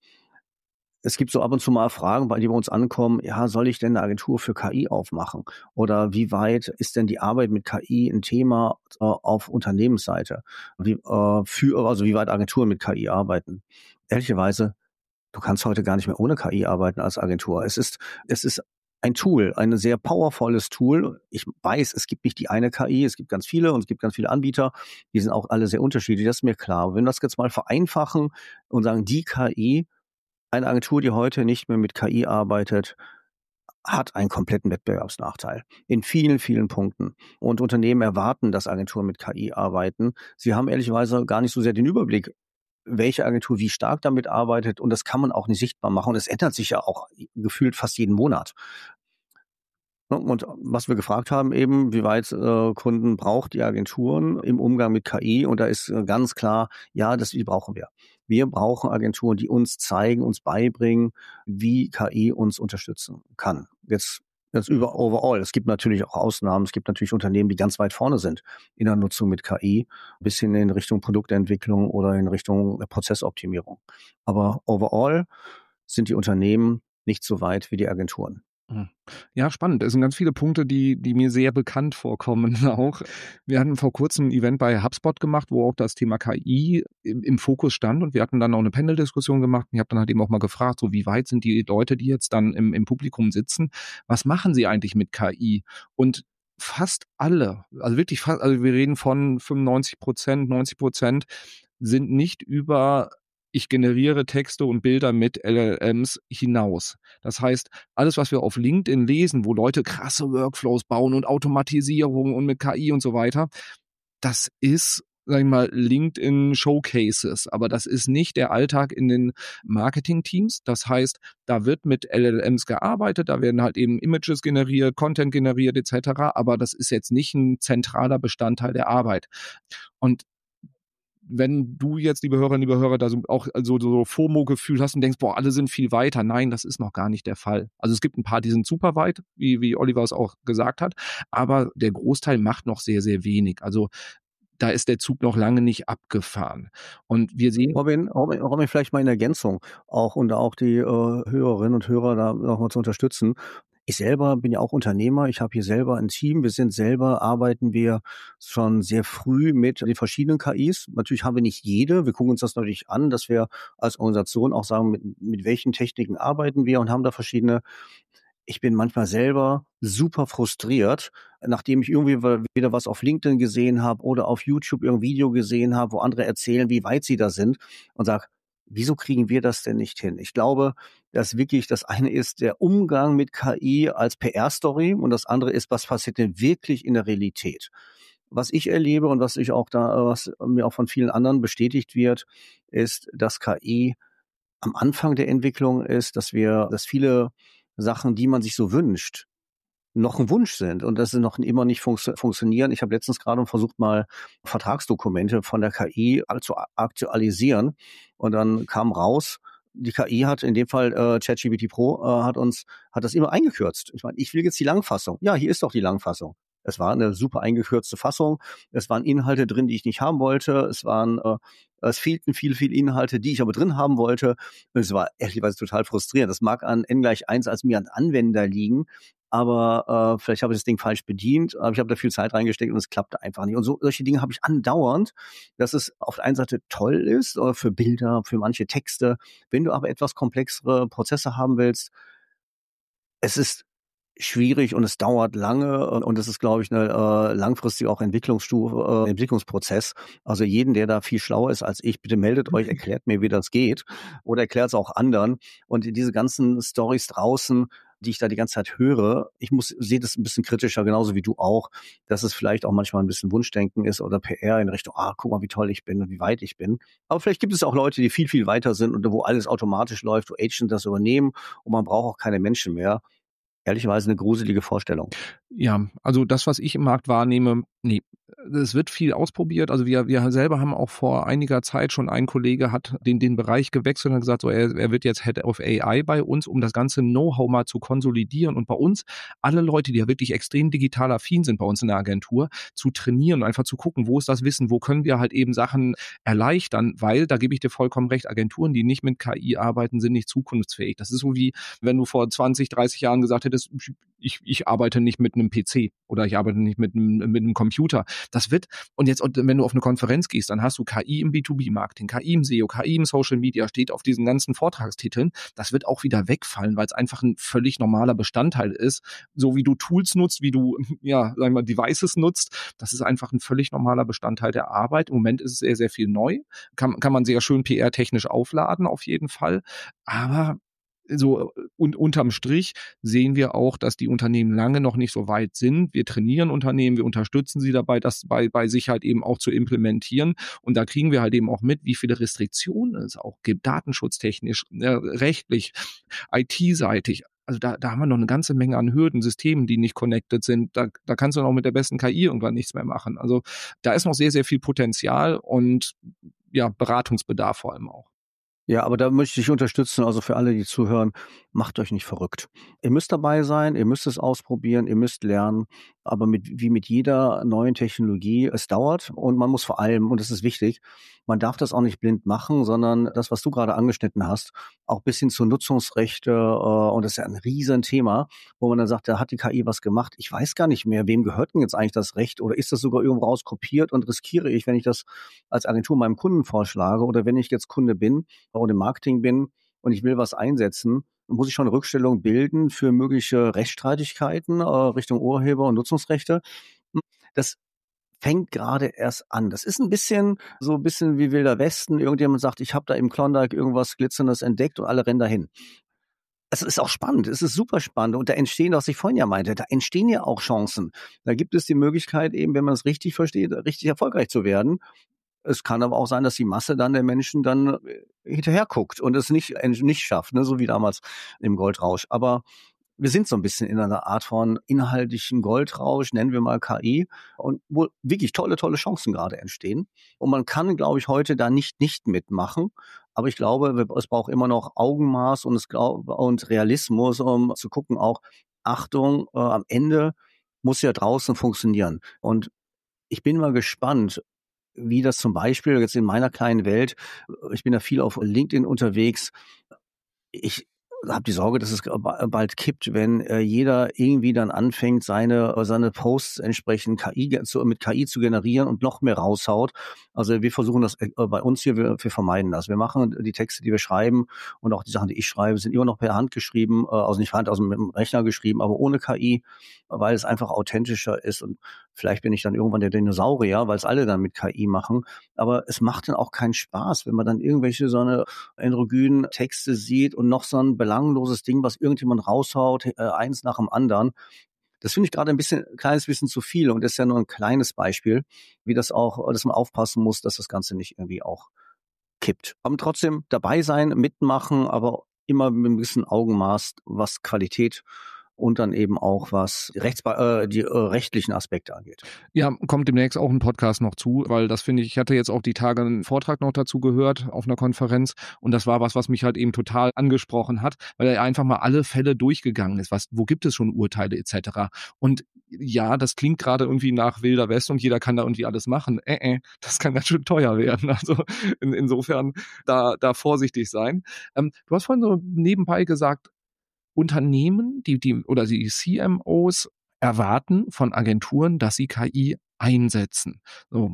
es gibt so ab und zu mal Fragen, bei die bei uns ankommen, ja, soll ich denn eine Agentur für K I aufmachen? Oder wie weit ist denn die Arbeit mit K I ein Thema äh, auf Unternehmensseite? Wie, äh, für, also wie weit Agenturen mit K I arbeiten? Ehrlicherweise, du kannst heute gar nicht mehr ohne K I arbeiten als Agentur. Es ist, es ist ein Tool, ein sehr powervolles Tool. Ich weiß, es gibt nicht die eine K I, es gibt ganz viele und es gibt ganz viele Anbieter. Die sind auch alle sehr unterschiedlich, das ist mir klar. Aber wenn wir das jetzt mal vereinfachen und sagen, die K I, eine Agentur, die heute nicht mehr mit K I arbeitet, hat einen kompletten Wettbewerbsnachteil in vielen, vielen Punkten. Und Unternehmen erwarten, dass Agenturen mit K I arbeiten. Sie haben ehrlicherweise gar nicht so sehr den Überblick, welche Agentur wie stark damit arbeitet. Und das kann man auch nicht sichtbar machen. Und es ändert sich ja auch gefühlt fast jeden Monat. Und was wir gefragt haben eben, wie weit äh, Kunden braucht die Agenturen im Umgang mit K I? Und da ist äh, ganz klar, ja, das die brauchen wir. Wir brauchen Agenturen, die uns zeigen, uns beibringen, wie K I uns unterstützen kann. Jetzt, jetzt über overall. Es gibt natürlich auch Ausnahmen. Es gibt natürlich Unternehmen, die ganz weit vorne sind in der Nutzung mit K I, bis hin in Richtung Produktentwicklung oder in Richtung Prozessoptimierung. Aber overall sind die Unternehmen nicht so weit wie die Agenturen. Ja, spannend. Es sind ganz viele Punkte, die, die mir sehr bekannt vorkommen auch. Wir hatten vor kurzem ein Event bei HubSpot gemacht, wo auch das Thema K I im, im Fokus stand und wir hatten dann auch eine Panel-Diskussion gemacht. Ich habe dann halt eben auch mal gefragt, so wie weit sind die Leute, die jetzt dann im, im Publikum sitzen, was machen sie eigentlich mit K I? Und fast alle, also wirklich fast, also wir reden von fünfundneunzig Prozent, neunzig Prozent sind nicht über ich generiere Texte und Bilder mit L L Ms hinaus. Das heißt, alles, was wir auf LinkedIn lesen, wo Leute krasse Workflows bauen und Automatisierung und mit K I und so weiter, das ist, sag ich mal, LinkedIn Showcases, aber das ist nicht der Alltag in den Marketing-Teams. Das heißt, da wird mit L L Ms gearbeitet, da werden halt eben Images generiert, Content generiert et cetera, aber das ist jetzt nicht ein zentraler Bestandteil der Arbeit. Und wenn du jetzt, liebe Hörerinnen, liebe Hörer, da so auch so, so FOMO-Gefühl hast und denkst, boah, alle sind viel weiter. Nein, das ist noch gar nicht der Fall. Also es gibt ein paar, die sind super weit, wie, wie Oliver es auch gesagt hat, aber der Großteil macht noch sehr, sehr wenig. Also da ist der Zug noch lange nicht abgefahren. Und wir sehen... Robin, Robin, Robin vielleicht mal in Ergänzung auch und auch die äh, Hörerinnen und Hörer da nochmal zu unterstützen. Ich selber bin ja auch Unternehmer. Ich habe hier selber ein Team. Wir sind selber, arbeiten wir schon sehr früh mit den verschiedenen K Is. Natürlich haben wir nicht jede. Wir gucken uns das natürlich an, dass wir als Organisation auch sagen, mit, mit welchen Techniken arbeiten wir und haben da verschiedene. Ich bin manchmal selber super frustriert, nachdem ich irgendwie wieder was auf LinkedIn gesehen habe oder auf YouTube irgendein Video gesehen habe, wo andere erzählen, wie weit sie da sind und sage, wieso kriegen wir das denn nicht hin? Ich glaube, dass wirklich das eine ist der Umgang mit K I als P R-Story und das andere ist, was passiert denn wirklich in der Realität? Was ich erlebe und was ich auch da, was mir auch von vielen anderen bestätigt wird, ist, dass K I am Anfang der Entwicklung ist, dass wir, dass viele Sachen, die man sich so wünscht, noch ein Wunsch sind und dass sie noch immer nicht funktio- funktionieren. Ich habe letztens gerade versucht, mal Vertragsdokumente von der K I zu aktualisieren und dann kam raus, die K I hat in dem Fall äh, ChatGPT Pro äh, hat uns hat das immer eingekürzt. Ich meine, ich will jetzt die Langfassung. Ja, hier ist doch die Langfassung. Es war eine super eingekürzte Fassung. Es waren Inhalte drin, die ich nicht haben wollte. Es waren äh, es fehlten viele, viele Inhalte, die ich aber drin haben wollte. Es war ehrlicherweise total frustrierend. Das mag an n gleich eins als mir an Anwender liegen, aber äh, vielleicht habe ich das Ding falsch bedient, aber ich habe da viel Zeit reingesteckt und es klappte einfach nicht. Und so solche Dinge habe ich andauernd, dass es auf der einen Seite toll ist, äh, für Bilder, für manche Texte. Wenn du aber etwas komplexere Prozesse haben willst, es ist schwierig und es dauert lange und, und es ist, glaube ich, eine äh, langfristig auch Entwicklungsstufe, äh, Entwicklungsprozess. Also jeden, der da viel schlauer ist als ich, bitte meldet euch, erklärt mir, wie das geht oder erklärt es auch anderen. Und diese ganzen Storys draußen, die ich da die ganze Zeit höre, ich muss sehe das ein bisschen kritischer, genauso wie du auch, dass es vielleicht auch manchmal ein bisschen Wunschdenken ist oder P R in Richtung, ah, guck mal, wie toll ich bin und wie weit ich bin. Aber vielleicht gibt es auch Leute, die viel, viel weiter sind und wo alles automatisch läuft, wo Agents das übernehmen und man braucht auch keine Menschen mehr. Ehrlicherweise eine gruselige Vorstellung. Ja, also das, was ich im Markt wahrnehme, nee, es wird viel ausprobiert. Also wir, wir selber haben auch vor einiger Zeit schon, ein Kollege hat den, den Bereich gewechselt und hat gesagt, so er, er wird jetzt Head of A I bei uns, um das ganze Know-how mal zu konsolidieren und bei uns alle Leute, die ja wirklich extrem digital affin sind bei uns in der Agentur, zu trainieren und einfach zu gucken, wo ist das Wissen, wo können wir halt eben Sachen erleichtern, weil, da gebe ich dir vollkommen recht, Agenturen, die nicht mit K I arbeiten, sind nicht zukunftsfähig. Das ist so wie, wenn du vor zwanzig, dreißig Jahren gesagt hättest, ich, ich arbeite nicht mit einem P C oder ich arbeite nicht mit einem, mit einem Computer. Das wird, und jetzt, wenn du auf eine Konferenz gehst, dann hast du K I im B zwei B-Marketing, K I im S E O, K I im Social Media, steht auf diesen ganzen Vortragstiteln. Das wird auch wieder wegfallen, weil es einfach ein völlig normaler Bestandteil ist. So wie du Tools nutzt, wie du, ja, sagen wir mal, Devices nutzt, das ist einfach ein völlig normaler Bestandteil der Arbeit. Im Moment ist es sehr, sehr viel neu. Kann, kann man sehr schön P R-technisch aufladen, auf jeden Fall. Aber so, und unterm Strich sehen wir auch, dass die Unternehmen lange noch nicht so weit sind. Wir trainieren Unternehmen, wir unterstützen sie dabei, das bei, bei sich halt eben auch zu implementieren. Und da kriegen wir halt eben auch mit, wie viele Restriktionen es auch gibt, datenschutztechnisch, äh, rechtlich, I T-seitig. Also da, da haben wir noch eine ganze Menge an Hürden, Systemen, die nicht connected sind. Da, da kannst du noch mit der besten K I irgendwann nichts mehr machen. Also da ist noch sehr, sehr viel Potenzial und ja, Beratungsbedarf vor allem auch. Ja, aber da möchte ich unterstützen, also für alle, die zuhören, macht euch nicht verrückt. Ihr müsst dabei sein, ihr müsst es ausprobieren, ihr müsst lernen, aber mit, wie mit jeder neuen Technologie, es dauert und man muss vor allem, und das ist wichtig, man darf das auch nicht blind machen, sondern das, was du gerade angeschnitten hast, auch bis hin zu Nutzungsrechte, äh, und das ist ja ein Riesenthema, wo man dann sagt, da hat die K I was gemacht, ich weiß gar nicht mehr, wem gehört denn jetzt eigentlich das Recht oder ist das sogar irgendwo rauskopiert und riskiere ich, wenn ich das als Agentur meinem Kunden vorschlage oder wenn ich jetzt Kunde bin, oder im Marketing bin und ich will was einsetzen, muss ich schon eine Rückstellung bilden für mögliche Rechtsstreitigkeiten äh, Richtung Urheber- und Nutzungsrechte. Das fängt gerade erst an. Das ist ein bisschen so ein bisschen wie Wilder Westen. Irgendjemand sagt, ich habe da im Klondike irgendwas Glitzerndes entdeckt und alle rennen dahin. Es ist auch spannend, es ist super spannend und da entstehen, was ich vorhin ja meinte, da entstehen ja auch Chancen. Da gibt es die Möglichkeit eben, wenn man es richtig versteht, richtig erfolgreich zu werden. Es kann aber auch sein, dass die Masse dann der Menschen dann äh, hinterher guckt und es nicht, äh, nicht schafft, ne, so wie damals im Goldrausch. Aber wir sind so ein bisschen in einer Art von inhaltlichen Goldrausch, nennen wir mal K I, und wo wirklich tolle, tolle Chancen gerade entstehen. Und man kann, glaube ich, heute da nicht nicht mitmachen. Aber ich glaube, es braucht immer noch Augenmaß und, es glaub, und Realismus, um zu gucken, auch Achtung, äh, am Ende muss ja draußen funktionieren. Und ich bin mal gespannt, wie das zum Beispiel jetzt in meiner kleinen Welt, ich bin da viel auf LinkedIn unterwegs, ich habe die Sorge, dass es bald kippt, wenn äh, jeder irgendwie dann anfängt, seine seine Posts entsprechend K I zu, mit K I zu generieren und noch mehr raushaut. Also wir versuchen das äh, bei uns hier, wir, wir vermeiden das. Wir machen die Texte, die wir schreiben und auch die Sachen, die ich schreibe, sind immer noch per Hand geschrieben, äh, also nicht per Hand, also mit dem Rechner geschrieben, aber ohne K I, weil es einfach authentischer ist und vielleicht bin ich dann irgendwann der Dinosaurier, weil es alle dann mit K I machen. Aber es macht dann auch keinen Spaß, wenn man dann irgendwelche so eine androgynen Texte sieht und noch so ein belangloses Ding, was irgendjemand raushaut, äh, eins nach dem anderen. Das finde ich gerade ein bisschen, ein kleines bisschen zu viel und das ist ja nur ein kleines Beispiel, wie das auch, dass man aufpassen muss, dass das Ganze nicht irgendwie auch kippt. Aber trotzdem dabei sein, mitmachen, aber immer mit einem gewissen Augenmaß, was Qualität und dann eben auch was Rechts, äh, die äh, rechtlichen Aspekte angeht. Ja, kommt demnächst auch ein Podcast noch zu, weil das finde ich, ich hatte jetzt auch die Tage einen Vortrag noch dazu gehört auf einer Konferenz und das war was, was mich halt eben total angesprochen hat, weil er einfach mal alle Fälle durchgegangen ist. Was, wo gibt es schon Urteile et cetera. Und ja, das klingt gerade irgendwie nach Wilder West und jeder kann da irgendwie alles machen. Äh, äh, das kann ganz schön teuer werden. Also in, insofern da, da vorsichtig sein. Ähm, du hast vorhin so nebenbei gesagt, Unternehmen, die, die oder die C M Os erwarten von Agenturen, dass sie K I einsetzen. So.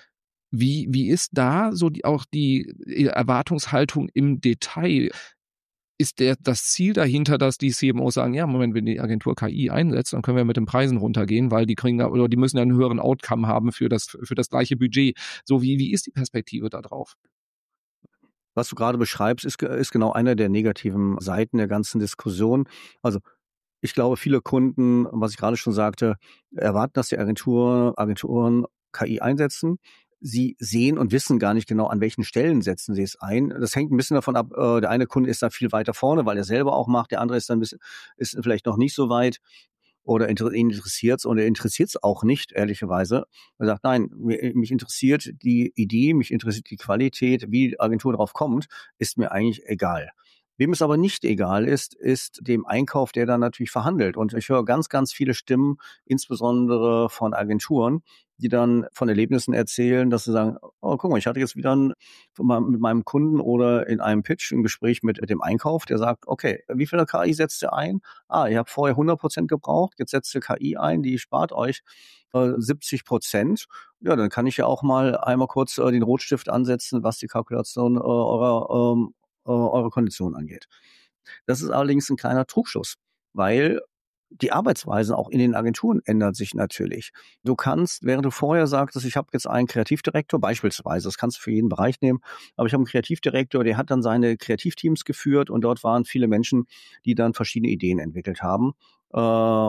Wie, wie ist da so die, auch die Erwartungshaltung im Detail? Ist der, das Ziel dahinter, dass die C M Os sagen, ja, Moment, wenn die Agentur K I einsetzt, dann können wir mit den Preisen runtergehen, weil die kriegen da, oder die müssen ja einen höheren Outcome haben für das, für das gleiche Budget. So, wie, wie ist die Perspektive da drauf? Was du gerade beschreibst, ist, ist genau eine der negativen Seiten der ganzen Diskussion. Also ich glaube, viele Kunden, was ich gerade schon sagte, erwarten, dass die Agentur, Agenturen K I einsetzen. Sie sehen und wissen gar nicht genau, an welchen Stellen setzen sie es ein. Das hängt ein bisschen davon ab, äh, der eine Kunde ist da viel weiter vorne, weil er selber auch macht, der andere ist dann ein bisschen, ist vielleicht noch nicht so weit. Oder inter- ihn interessiert's und er interessiert's auch nicht, ehrlicherweise. Er sagt, nein, mir- mich interessiert die Idee, mich interessiert die Qualität, wie die Agentur drauf kommt, ist mir eigentlich egal. Wem es aber nicht egal ist, ist dem Einkauf, der dann natürlich verhandelt. Und ich höre ganz, ganz viele Stimmen, insbesondere von Agenturen, die dann von Erlebnissen erzählen, dass sie sagen, oh, guck mal, ich hatte jetzt wieder ein, mit meinem Kunden oder in einem Pitch ein Gespräch mit dem Einkauf, der sagt, okay, wie viel K I setzt ihr ein? Ah, ihr habt vorher hundert Prozent gebraucht, jetzt setzt ihr K I ein, die spart euch äh, siebzig Prozent. Ja, dann kann ich ja auch mal einmal kurz äh, den Rotstift ansetzen, was die Kalkulation äh, eurer, ähm, äh, eurer Kondition angeht. Das ist allerdings ein kleiner Trugschluss, weil die Arbeitsweise auch in den Agenturen ändert sich natürlich. Du kannst, während du vorher sagtest, ich habe jetzt einen Kreativdirektor, beispielsweise, das kannst du für jeden Bereich nehmen, aber ich habe einen Kreativdirektor, der hat dann seine Kreativteams geführt und dort waren viele Menschen, die dann verschiedene Ideen entwickelt haben. Äh,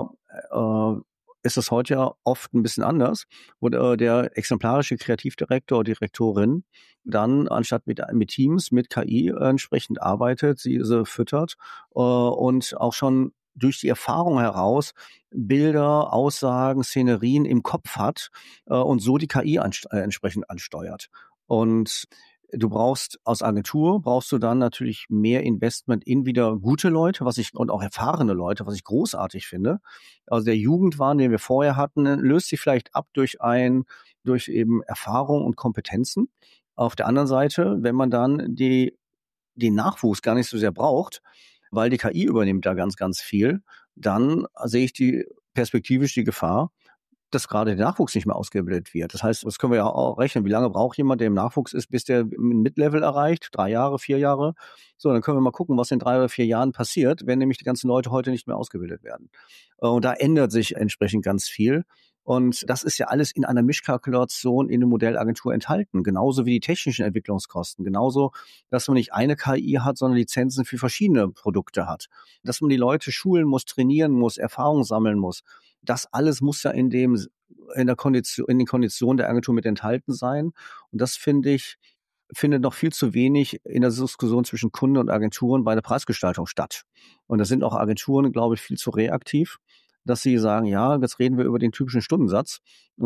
äh, ist das heute ja oft ein bisschen anders, wo äh, der exemplarische Kreativdirektor, Direktorin dann anstatt mit, mit Teams, mit K I äh, entsprechend arbeitet, sie, sie füttert äh, und auch schon durch die Erfahrung heraus Bilder, Aussagen, Szenerien im Kopf hat äh, und so die K I anst- äh, entsprechend ansteuert. Und du brauchst aus Agentur, brauchst du dann natürlich mehr Investment in wieder gute Leute, was ich, und auch erfahrene Leute, was ich großartig finde. Also der Jugendwahn, den wir vorher hatten, löst sich vielleicht ab durch ein, durch eben Erfahrung und Kompetenzen. Auf der anderen Seite, wenn man dann die, den Nachwuchs gar nicht so sehr braucht, weil die K I übernimmt da ganz, ganz viel, dann sehe ich die perspektivisch die Gefahr, dass gerade der Nachwuchs nicht mehr ausgebildet wird. Das heißt, das können wir ja auch rechnen. Wie lange braucht jemand, der im Nachwuchs ist, bis der ein Mid-Level erreicht? Drei Jahre, vier Jahre? So, dann können wir mal gucken, was in drei oder vier Jahren passiert, wenn nämlich die ganzen Leute heute nicht mehr ausgebildet werden. Und da ändert sich entsprechend ganz viel. Und das ist ja alles in einer Mischkalkulation in der Modellagentur enthalten. Genauso wie die technischen Entwicklungskosten. Genauso, dass man nicht eine K I hat, sondern Lizenzen für verschiedene Produkte hat. Dass man die Leute schulen muss, trainieren muss, Erfahrung sammeln muss. Das alles muss ja in dem, in der Kondition, in den Konditionen der Agentur mit enthalten sein. Und das finde ich, findet noch viel zu wenig in der Diskussion zwischen Kunden und Agenturen bei der Preisgestaltung statt. Und da sind auch Agenturen, glaube ich, viel zu reaktiv, dass sie sagen, ja, jetzt reden wir über den typischen Stundensatz äh,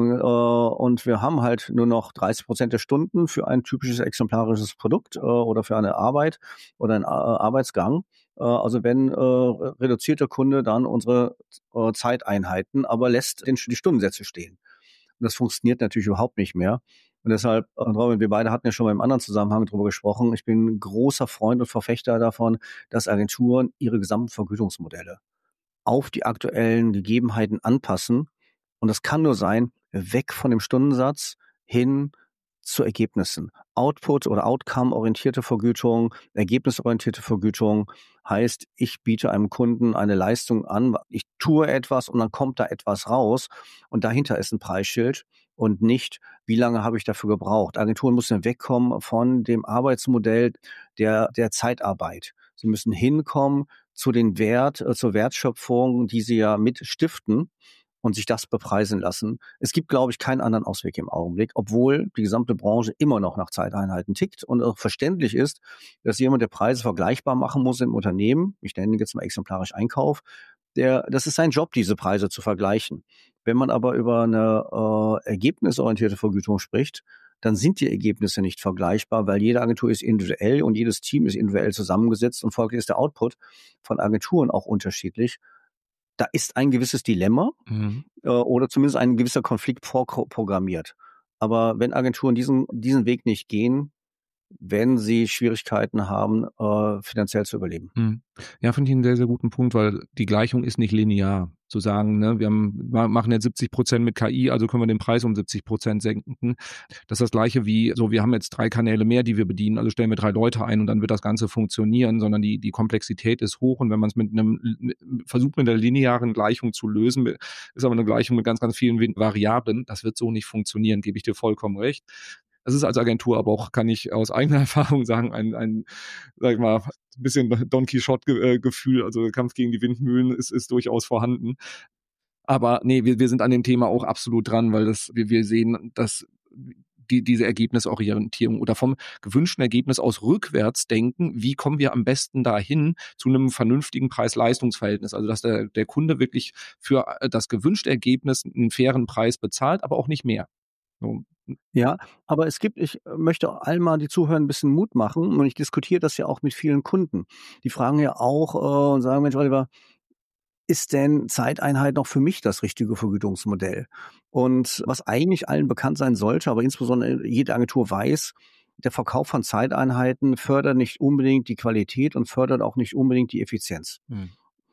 und wir haben halt nur noch dreißig Prozent der Stunden für ein typisches exemplarisches Produkt äh, oder für eine Arbeit oder einen äh, Arbeitsgang. Äh, also wenn äh, reduziert der Kunde dann unsere äh, Zeiteinheiten, aber lässt den, die Stundensätze stehen. Und das funktioniert natürlich überhaupt nicht mehr. Und deshalb, äh, Robin, wir beide hatten ja schon mal im anderen Zusammenhang drüber gesprochen. Ich bin ein großer Freund und Verfechter davon, dass Agenturen ihre gesamten Vergütungsmodelle auf die aktuellen Gegebenheiten anpassen. Und das kann nur sein, weg von dem Stundensatz hin zu Ergebnissen. Output- oder Outcome-orientierte Vergütung, ergebnisorientierte Vergütung heißt, ich biete einem Kunden eine Leistung an, ich tue etwas und dann kommt da etwas raus und dahinter ist ein Preisschild und nicht, wie lange habe ich dafür gebraucht. Agenturen müssen wegkommen von dem Arbeitsmodell der, der Zeitarbeit. Sie müssen hinkommen zu den Wert, äh, zur Wertschöpfung, die sie ja mit stiften und sich das bepreisen lassen. Es gibt, glaube ich, keinen anderen Ausweg im Augenblick, obwohl die gesamte Branche immer noch nach Zeiteinheiten tickt und auch verständlich ist, dass jemand, der Preise vergleichbar machen muss im Unternehmen, ich nenne jetzt mal exemplarisch Einkauf, der, das ist sein Job, diese Preise zu vergleichen. Wenn man aber über eine äh, ergebnisorientierte Vergütung spricht, dann sind die Ergebnisse nicht vergleichbar, weil jede Agentur ist individuell und jedes Team ist individuell zusammengesetzt und folglich ist der Output von Agenturen auch unterschiedlich. Da ist ein gewisses Dilemma Mhm. äh, oder zumindest ein gewisser Konflikt vorprogrammiert. Aber wenn Agenturen diesen, diesen Weg nicht gehen, werden sie Schwierigkeiten haben, äh, finanziell zu überleben. Mhm. Ja, finde ich einen sehr, sehr guten Punkt, weil die Gleichung ist nicht linear. Zu sagen, ne, wir haben, ma- machen jetzt siebzig Prozent mit K I, also können wir den Preis um siebzig Prozent senken. Das ist das Gleiche wie, so, wir haben jetzt drei Kanäle mehr, die wir bedienen, also stellen wir drei Leute ein und dann wird das Ganze funktionieren, sondern die, die Komplexität ist hoch und wenn man es mit einem, versucht mit einer linearen Gleichung zu lösen, ist aber eine Gleichung mit ganz, ganz vielen Variablen, das wird so nicht funktionieren, gebe ich dir vollkommen recht. Das ist als Agentur aber auch, kann ich aus eigener Erfahrung sagen, ein, ein sag ich mal, bisschen Don Quixote-Gefühl, also Kampf gegen die Windmühlen ist, ist durchaus vorhanden. Aber nee, wir, wir sind an dem Thema auch absolut dran, weil das, wir, wir sehen, dass die, diese Ergebnisorientierung oder vom gewünschten Ergebnis aus rückwärts denken, wie kommen wir am besten dahin zu einem vernünftigen Preis-Leistungs-Verhältnis, also dass der, der Kunde wirklich für das gewünschte Ergebnis einen fairen Preis bezahlt, aber auch nicht mehr. So. Ja, aber es gibt, ich möchte allen mal, die zuhören, ein bisschen Mut machen und ich diskutiere das ja auch mit vielen Kunden. Die fragen ja auch äh, und sagen, Mensch, Oliver, ist denn Zeiteinheit noch für mich das richtige Vergütungsmodell? Und was eigentlich allen bekannt sein sollte, aber insbesondere jede Agentur weiß, der Verkauf von Zeiteinheiten fördert nicht unbedingt die Qualität und fördert auch nicht unbedingt die Effizienz. Hm.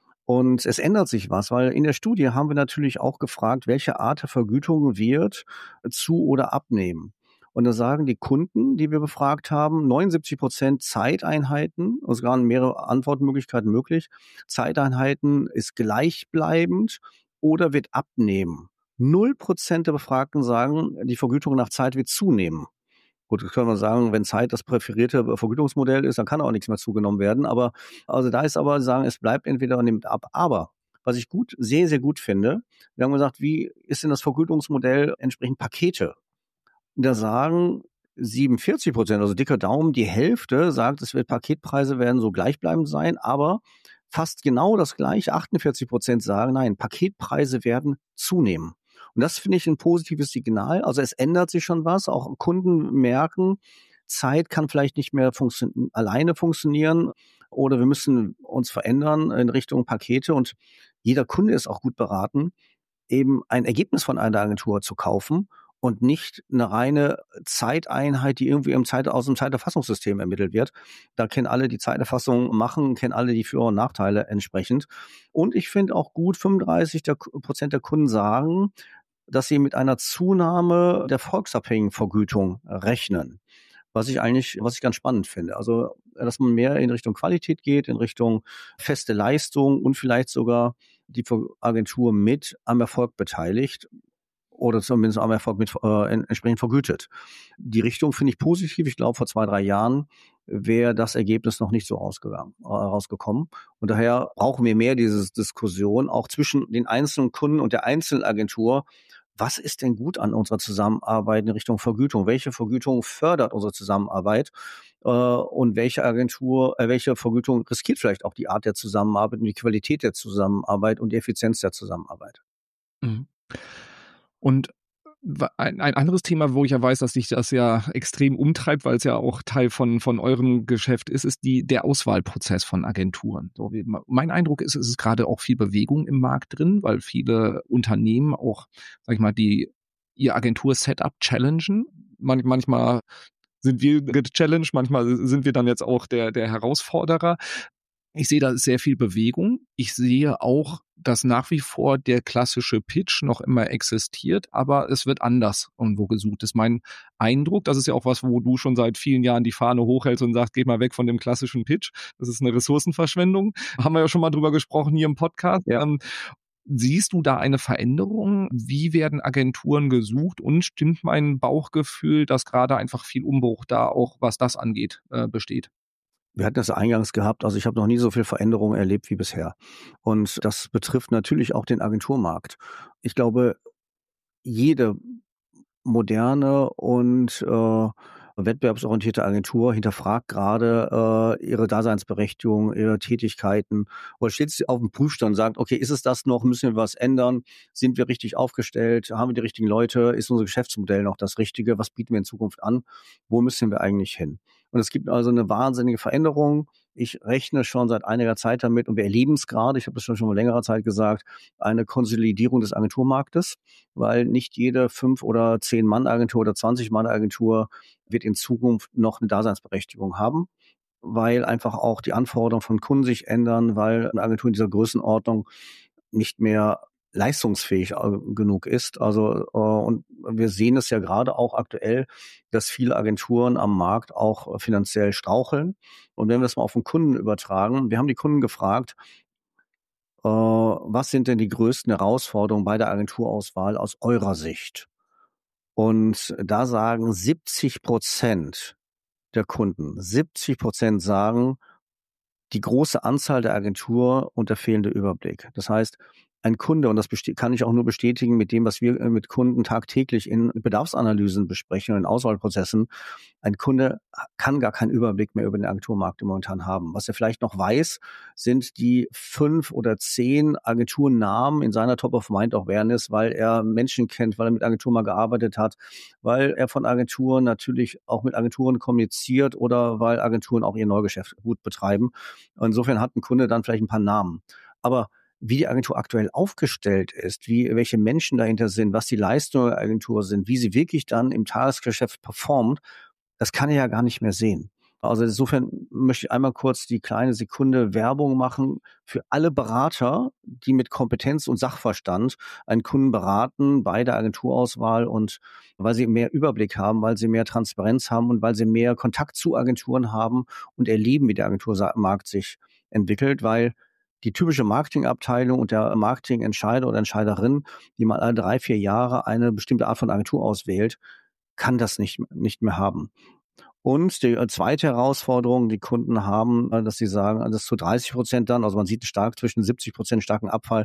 Und es ändert sich was, weil in der Studie haben wir natürlich auch gefragt, welche Art der Vergütung wird zu oder abnehmen. Und da sagen die Kunden, die wir befragt haben, neunundsiebzig Prozent Zeiteinheiten, also waren mehrere Antwortmöglichkeiten möglich. Zeiteinheiten ist gleichbleibend oder wird abnehmen. Null Prozent der Befragten sagen, die Vergütung nach Zeit wird zunehmen. Gut, das können wir sagen, wenn Zeit das präferierte Vergütungsmodell ist, dann kann auch nichts mehr zugenommen werden. Aber also da ist aber sagen, es bleibt entweder und nimmt ab. Aber was ich gut, sehr, sehr gut finde, wir haben gesagt, wie ist denn das Vergütungsmodell entsprechend Pakete? Und da sagen siebenundvierzig Prozent, also dicker Daumen, die Hälfte sagt, es wird Paketpreise werden so gleichbleibend sein, aber fast genau das gleiche, achtundvierzig Prozent sagen, nein, Paketpreise werden zunehmen. Und das finde ich ein positives Signal. Also es ändert sich schon was. Auch Kunden merken, Zeit kann vielleicht nicht mehr funktio- alleine funktionieren oder wir müssen uns verändern in Richtung Pakete. Und jeder Kunde ist auch gut beraten, eben ein Ergebnis von einer Agentur zu kaufen und nicht eine reine Zeiteinheit, die irgendwie im Zeit, aus dem Zeiterfassungssystem ermittelt wird. Da kennen alle, die Zeiterfassung machen, kennen alle die Für- und Nachteile entsprechend. Und ich finde auch gut, fünfunddreißig Prozent der Kunden sagen, dass sie mit einer Zunahme der volksabhängigen Vergütung rechnen. Was ich eigentlich, was ich ganz spannend finde. Also, dass man mehr in Richtung Qualität geht, in Richtung feste Leistung und vielleicht sogar die Agentur mit am Erfolg beteiligt oder zumindest am Erfolg mit äh, entsprechend vergütet. Die Richtung finde ich positiv. Ich glaube, vor zwei, drei Jahren wäre das Ergebnis noch nicht so rausgegangen, äh, rausgekommen. Und daher brauchen wir mehr diese Diskussion auch zwischen den einzelnen Kunden und der einzelnen Agentur. Was ist denn gut an unserer Zusammenarbeit in Richtung Vergütung? Welche Vergütung fördert unsere Zusammenarbeit? Äh, und welche Agentur, äh, welche Vergütung riskiert vielleicht auch die Art der Zusammenarbeit und die Qualität der Zusammenarbeit und die Effizienz der Zusammenarbeit? Mhm. Und ein, ein anderes Thema, wo ich ja weiß, dass sich das ja extrem umtreibt, weil es ja auch Teil von, von eurem Geschäft ist, ist die, der Auswahlprozess von Agenturen. So, wie, mein Eindruck ist, es ist gerade auch viel Bewegung im Markt drin, weil viele Unternehmen auch, sag ich mal, die ihr Agentur-Setup challengen. Man, manchmal sind wir gechallenged, manchmal sind wir dann jetzt auch der, der Herausforderer. Ich sehe da sehr viel Bewegung. Ich sehe auch, dass nach wie vor der klassische Pitch noch immer existiert, aber es wird anders irgendwo gesucht. Das ist mein Eindruck. Das ist ja auch was, wo du schon seit vielen Jahren die Fahne hochhältst und sagst, geht mal weg von dem klassischen Pitch. Das ist eine Ressourcenverschwendung. Haben wir ja schon mal drüber gesprochen hier im Podcast. Ja. Ähm, Siehst du da eine Veränderung? Wie werden Agenturen gesucht? Und stimmt mein Bauchgefühl, dass gerade einfach viel Umbruch da auch, was das angeht, äh, besteht? Wir hatten das eingangs gehabt, also ich habe noch nie so viel Veränderung erlebt wie bisher. Und das betrifft natürlich auch den Agenturmarkt. Ich glaube, jede moderne und äh, wettbewerbsorientierte Agentur hinterfragt gerade äh, ihre Daseinsberechtigung, ihre Tätigkeiten oder steht sie auf dem Prüfstand und sagt, okay, ist es das noch, müssen wir was ändern, sind wir richtig aufgestellt, haben wir die richtigen Leute, ist unser Geschäftsmodell noch das Richtige, was bieten wir in Zukunft an, wo müssen wir eigentlich hin? Und es gibt also eine wahnsinnige Veränderung. Ich rechne schon seit einiger Zeit damit und wir erleben es gerade, ich habe das schon schon vor längerer Zeit gesagt, eine Konsolidierung des Agenturmarktes, weil nicht jede fünf- oder zehn-Mann-Agentur oder zwanzig-Mann-Agentur wird in Zukunft noch eine Daseinsberechtigung haben, weil einfach auch die Anforderungen von Kunden sich ändern, weil eine Agentur in dieser Größenordnung nicht mehr leistungsfähig äh, genug ist. Also äh, und wir sehen es ja gerade auch aktuell, dass viele Agenturen am Markt auch äh, finanziell straucheln. Und wenn wir es mal auf den Kunden übertragen, wir haben die Kunden gefragt, äh, was sind denn die größten Herausforderungen bei der Agenturauswahl aus eurer Sicht? Und da sagen siebzig Prozent der Kunden, siebzig Prozent sagen, die große Anzahl der Agentur und der fehlende Überblick. Das heißt, ein Kunde, und das beste- kann ich auch nur bestätigen mit dem, was wir äh, mit Kunden tagtäglich in Bedarfsanalysen besprechen und in Auswahlprozessen, ein Kunde kann gar keinen Überblick mehr über den Agenturmarkt momentan haben. Was er vielleicht noch weiß, sind die fünf oder zehn Agenturnamen in seiner Top-of-Mind-Awareness, weil er Menschen kennt, weil er mit Agenturen mal gearbeitet hat, weil er von Agenturen natürlich auch mit Agenturen kommuniziert oder weil Agenturen auch ihr Neugeschäft gut betreiben. Insofern hat ein Kunde dann vielleicht ein paar Namen. Aber wie die Agentur aktuell aufgestellt ist, wie welche Menschen dahinter sind, was die Leistungen der Agentur sind, wie sie wirklich dann im Tagesgeschäft performt, das kann er ja gar nicht mehr sehen. Also insofern möchte ich einmal kurz die kleine Sekunde Werbung machen für alle Berater, die mit Kompetenz und Sachverstand einen Kunden beraten bei der Agenturauswahl und weil sie mehr Überblick haben, weil sie mehr Transparenz haben und weil sie mehr Kontakt zu Agenturen haben und erleben, wie der Agenturmarkt sich entwickelt, weil die typische Marketingabteilung und der Marketingentscheider oder Entscheiderin, die mal alle drei, vier Jahre eine bestimmte Art von Agentur auswählt, kann das nicht, nicht mehr haben. Und die zweite Herausforderung, die Kunden haben, dass sie sagen, das zu dreißig Prozent dann, also man sieht stark zwischen siebzig Prozent starken Abfall,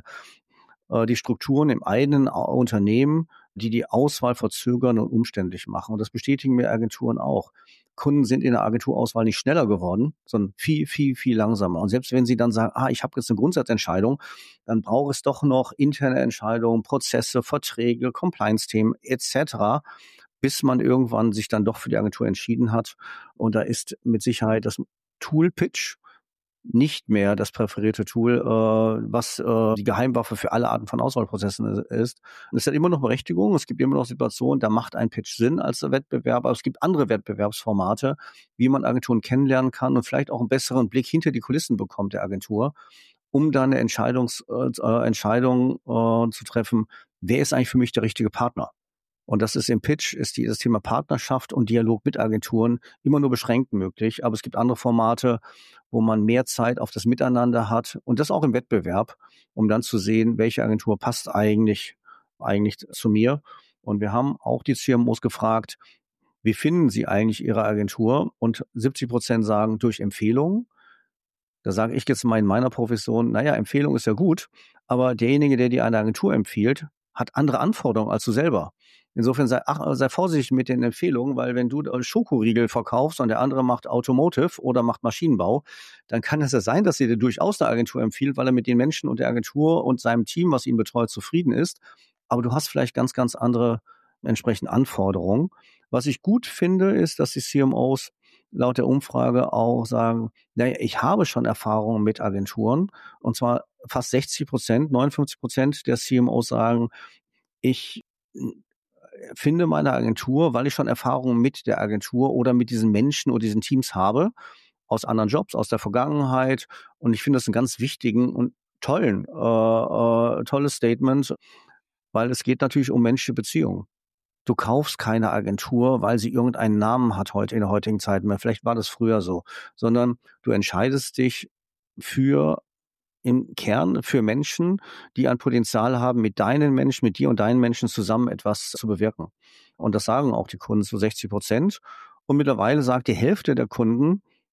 die Strukturen im eigenen Unternehmen, die die Auswahl verzögern und umständlich machen. Und das bestätigen mir Agenturen auch. Kunden sind in der Agenturauswahl nicht schneller geworden, sondern viel, viel, viel langsamer. Und selbst wenn sie dann sagen, ah, ich habe jetzt eine Grundsatzentscheidung, dann braucht es doch noch interne Entscheidungen, Prozesse, Verträge, Compliance-Themen et cetera, bis man irgendwann sich dann doch für die Agentur entschieden hat. Und da ist mit Sicherheit das Tool-Pitch nicht mehr das präferierte Tool, äh, was äh, die Geheimwaffe für alle Arten von Auswahlprozessen ist. Und es hat immer noch Berechtigung, es gibt immer noch Situationen, da macht ein Pitch Sinn als Wettbewerb, aber es gibt andere Wettbewerbsformate, wie man Agenturen kennenlernen kann und vielleicht auch einen besseren Blick hinter die Kulissen bekommt der Agentur, um dann eine Entscheidungs, äh, Entscheidung äh, zu treffen, wer ist eigentlich für mich der richtige Partner? Und das ist im Pitch, ist die, das Thema Partnerschaft und Dialog mit Agenturen immer nur beschränkt möglich. Aber es gibt andere Formate, wo man mehr Zeit auf das Miteinander hat und das auch im Wettbewerb, um dann zu sehen, welche Agentur passt eigentlich, eigentlich zu mir. Und wir haben auch die C M Os gefragt, wie finden Sie eigentlich Ihre Agentur? Und siebzig Prozent sagen durch Empfehlungen. Da sage ich jetzt mal in meiner Profession, naja, Empfehlung ist ja gut, aber derjenige, der dir eine Agentur empfiehlt, hat andere Anforderungen als du selber. Insofern sei, ach, sei vorsichtig mit den Empfehlungen, weil wenn du Schokoriegel verkaufst und der andere macht Automotive oder macht Maschinenbau, dann kann es ja sein, dass er dir durchaus eine Agentur empfiehlt, weil er mit den Menschen und der Agentur und seinem Team, was ihn betreut, zufrieden ist. Aber du hast vielleicht ganz, ganz andere entsprechende Anforderungen. Was ich gut finde, ist, dass die C M Os laut der Umfrage auch sagen, naja, ich habe schon Erfahrungen mit Agenturen und zwar fast sechzig Prozent, neunundfünfzig Prozent der C M Os sagen, ich finde meine Agentur, weil ich schon Erfahrungen mit der Agentur oder mit diesen Menschen oder diesen Teams habe, aus anderen Jobs, aus der Vergangenheit. Und ich finde das einen ganz wichtigen und tollen, äh, äh, tolles Statement, weil es geht natürlich um menschliche Beziehungen. Du kaufst keine Agentur, weil sie irgendeinen Namen hat heute in der heutigen Zeit mehr. Vielleicht war das früher so, sondern du entscheidest dich für im Kern für Menschen, die ein Potenzial haben, mit deinen Menschen, mit dir und deinen Menschen zusammen etwas zu bewirken. Und das sagen auch die Kunden zu sechzig Prozent. Und mittlerweile sagt die Hälfte der Kunden,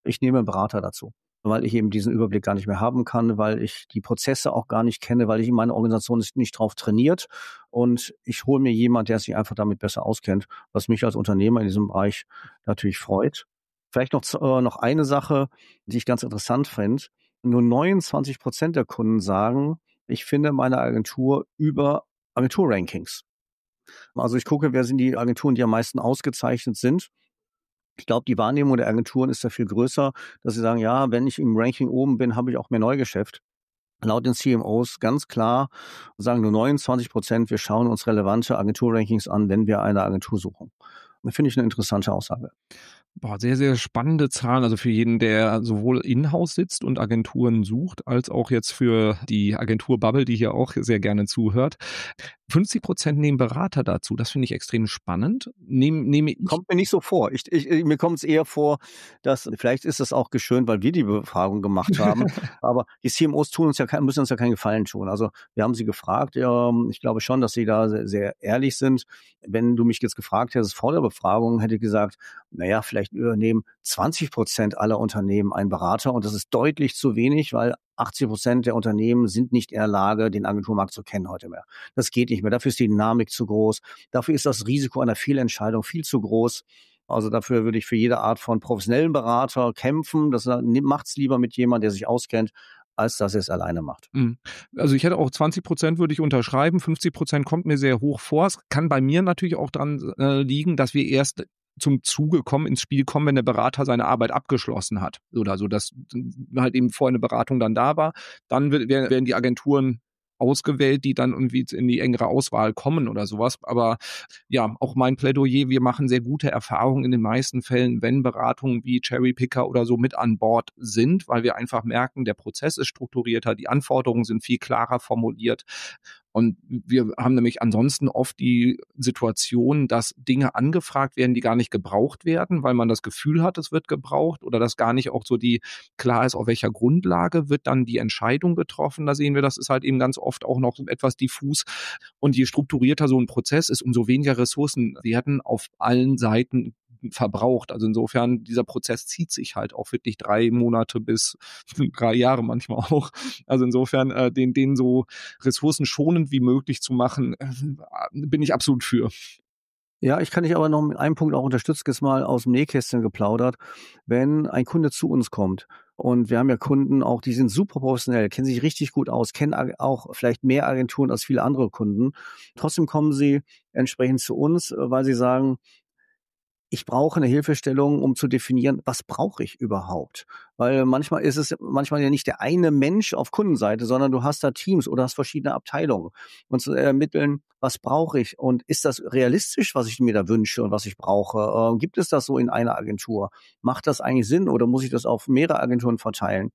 ich nehme einen Berater dazu, weil ich eben diesen Überblick gar nicht mehr haben kann, weil ich die Prozesse auch gar nicht kenne, weil ich meine Organisation ist nicht drauf trainiert und ich hole mir jemand, der sich einfach damit besser auskennt, was mich als Unternehmer in diesem Bereich natürlich freut. Vielleicht noch, äh, noch eine Sache, die ich ganz interessant finde. Nur neunundzwanzig Prozent der Kunden sagen, ich finde meine Agentur über Agenturrankings. Also ich gucke, wer sind die Agenturen, die am meisten ausgezeichnet sind. Ich glaube, die Wahrnehmung der Agenturen ist da viel größer, dass sie sagen, ja, wenn ich im Ranking oben bin, habe ich auch mehr Neugeschäft. Laut den C M Os ganz klar sagen nur neunundzwanzig Prozent, wir schauen uns relevante Agenturrankings an, wenn wir eine Agentur suchen. Das finde ich eine interessante Aussage. Boah, sehr, sehr spannende Zahlen. Also für jeden, der sowohl in-house sitzt und Agenturen sucht, als auch jetzt für die Agentur-Bubble, die hier auch sehr gerne zuhört. fünfzig Prozent nehmen Berater dazu. Das finde ich extrem spannend. Nehm, nehme ich Kommt mir nicht so vor. Ich, ich, mir kommt es eher vor, dass vielleicht ist das auch geschönt, weil wir die Befragung gemacht haben. Aber die C M Os tun uns ja kein, müssen uns ja keinen Gefallen tun. Also wir haben sie gefragt. Ja, ich glaube schon, dass sie da sehr, sehr ehrlich sind. Wenn du mich jetzt gefragt hättest vor der Befragung, hätte ich gesagt, naja, vielleicht übernehmen zwanzig Prozent aller Unternehmen einen Berater und das ist deutlich zu wenig, weil achtzig Prozent der Unternehmen sind nicht in der Lage, den Agenturmarkt zu kennen heute mehr. Das geht nicht mehr. Dafür ist die Dynamik zu groß. Dafür ist das Risiko einer Fehlentscheidung viel zu groß. Also dafür würde ich für jede Art von professionellen Berater kämpfen. Das macht's lieber mit jemandem, der sich auskennt, als dass er es alleine macht. Also ich hätte auch zwanzig Prozent würde ich unterschreiben, fünfzig Prozent kommt mir sehr hoch vor. Es kann bei mir natürlich auch daran äh, liegen, dass wir erst zum Zuge kommen, ins Spiel kommen, wenn der Berater seine Arbeit abgeschlossen hat. Oder so, dass halt eben vorher eine Beratung dann da war. Dann wird, werden die Agenturen ausgewählt, die dann irgendwie in die engere Auswahl kommen oder sowas. Aber ja, auch mein Plädoyer, wir machen sehr gute Erfahrungen in den meisten Fällen, wenn Beratungen wie Cherrypicker oder so mit an Bord sind, weil wir einfach merken, der Prozess ist strukturierter, die Anforderungen sind viel klarer formuliert. Und wir haben nämlich ansonsten oft die Situation, dass Dinge angefragt werden, die gar nicht gebraucht werden, weil man das Gefühl hat, es wird gebraucht oder dass gar nicht auch so die klar ist, auf welcher Grundlage wird dann die Entscheidung getroffen. Da sehen wir, das ist halt eben ganz oft auch noch etwas diffus. Und je strukturierter so ein Prozess ist, umso weniger Ressourcen werden auf allen Seiten verbraucht. Also insofern, dieser Prozess zieht sich halt auch wirklich drei Monate bis drei Jahre manchmal auch. Also insofern, äh, den, den so ressourcenschonend wie möglich zu machen, äh, bin ich absolut für. Ja, ich kann dich aber noch mit einem Punkt auch unterstützen, jetzt mal aus dem Nähkästchen geplaudert. Wenn ein Kunde zu uns kommt und wir haben ja Kunden auch, die sind super professionell, kennen sich richtig gut aus, kennen auch vielleicht mehr Agenturen als viele andere Kunden. Trotzdem kommen sie entsprechend zu uns, weil sie sagen, ich brauche eine Hilfestellung, um zu definieren, was brauche ich überhaupt? Weil manchmal ist es manchmal ja nicht der eine Mensch auf Kundenseite, sondern du hast da Teams oder hast verschiedene Abteilungen und zu ermitteln, was brauche ich und ist das realistisch, was ich mir da wünsche und was ich brauche? Äh, gibt es das so in einer Agentur? Macht das eigentlich Sinn oder muss ich das auf mehrere Agenturen verteilen?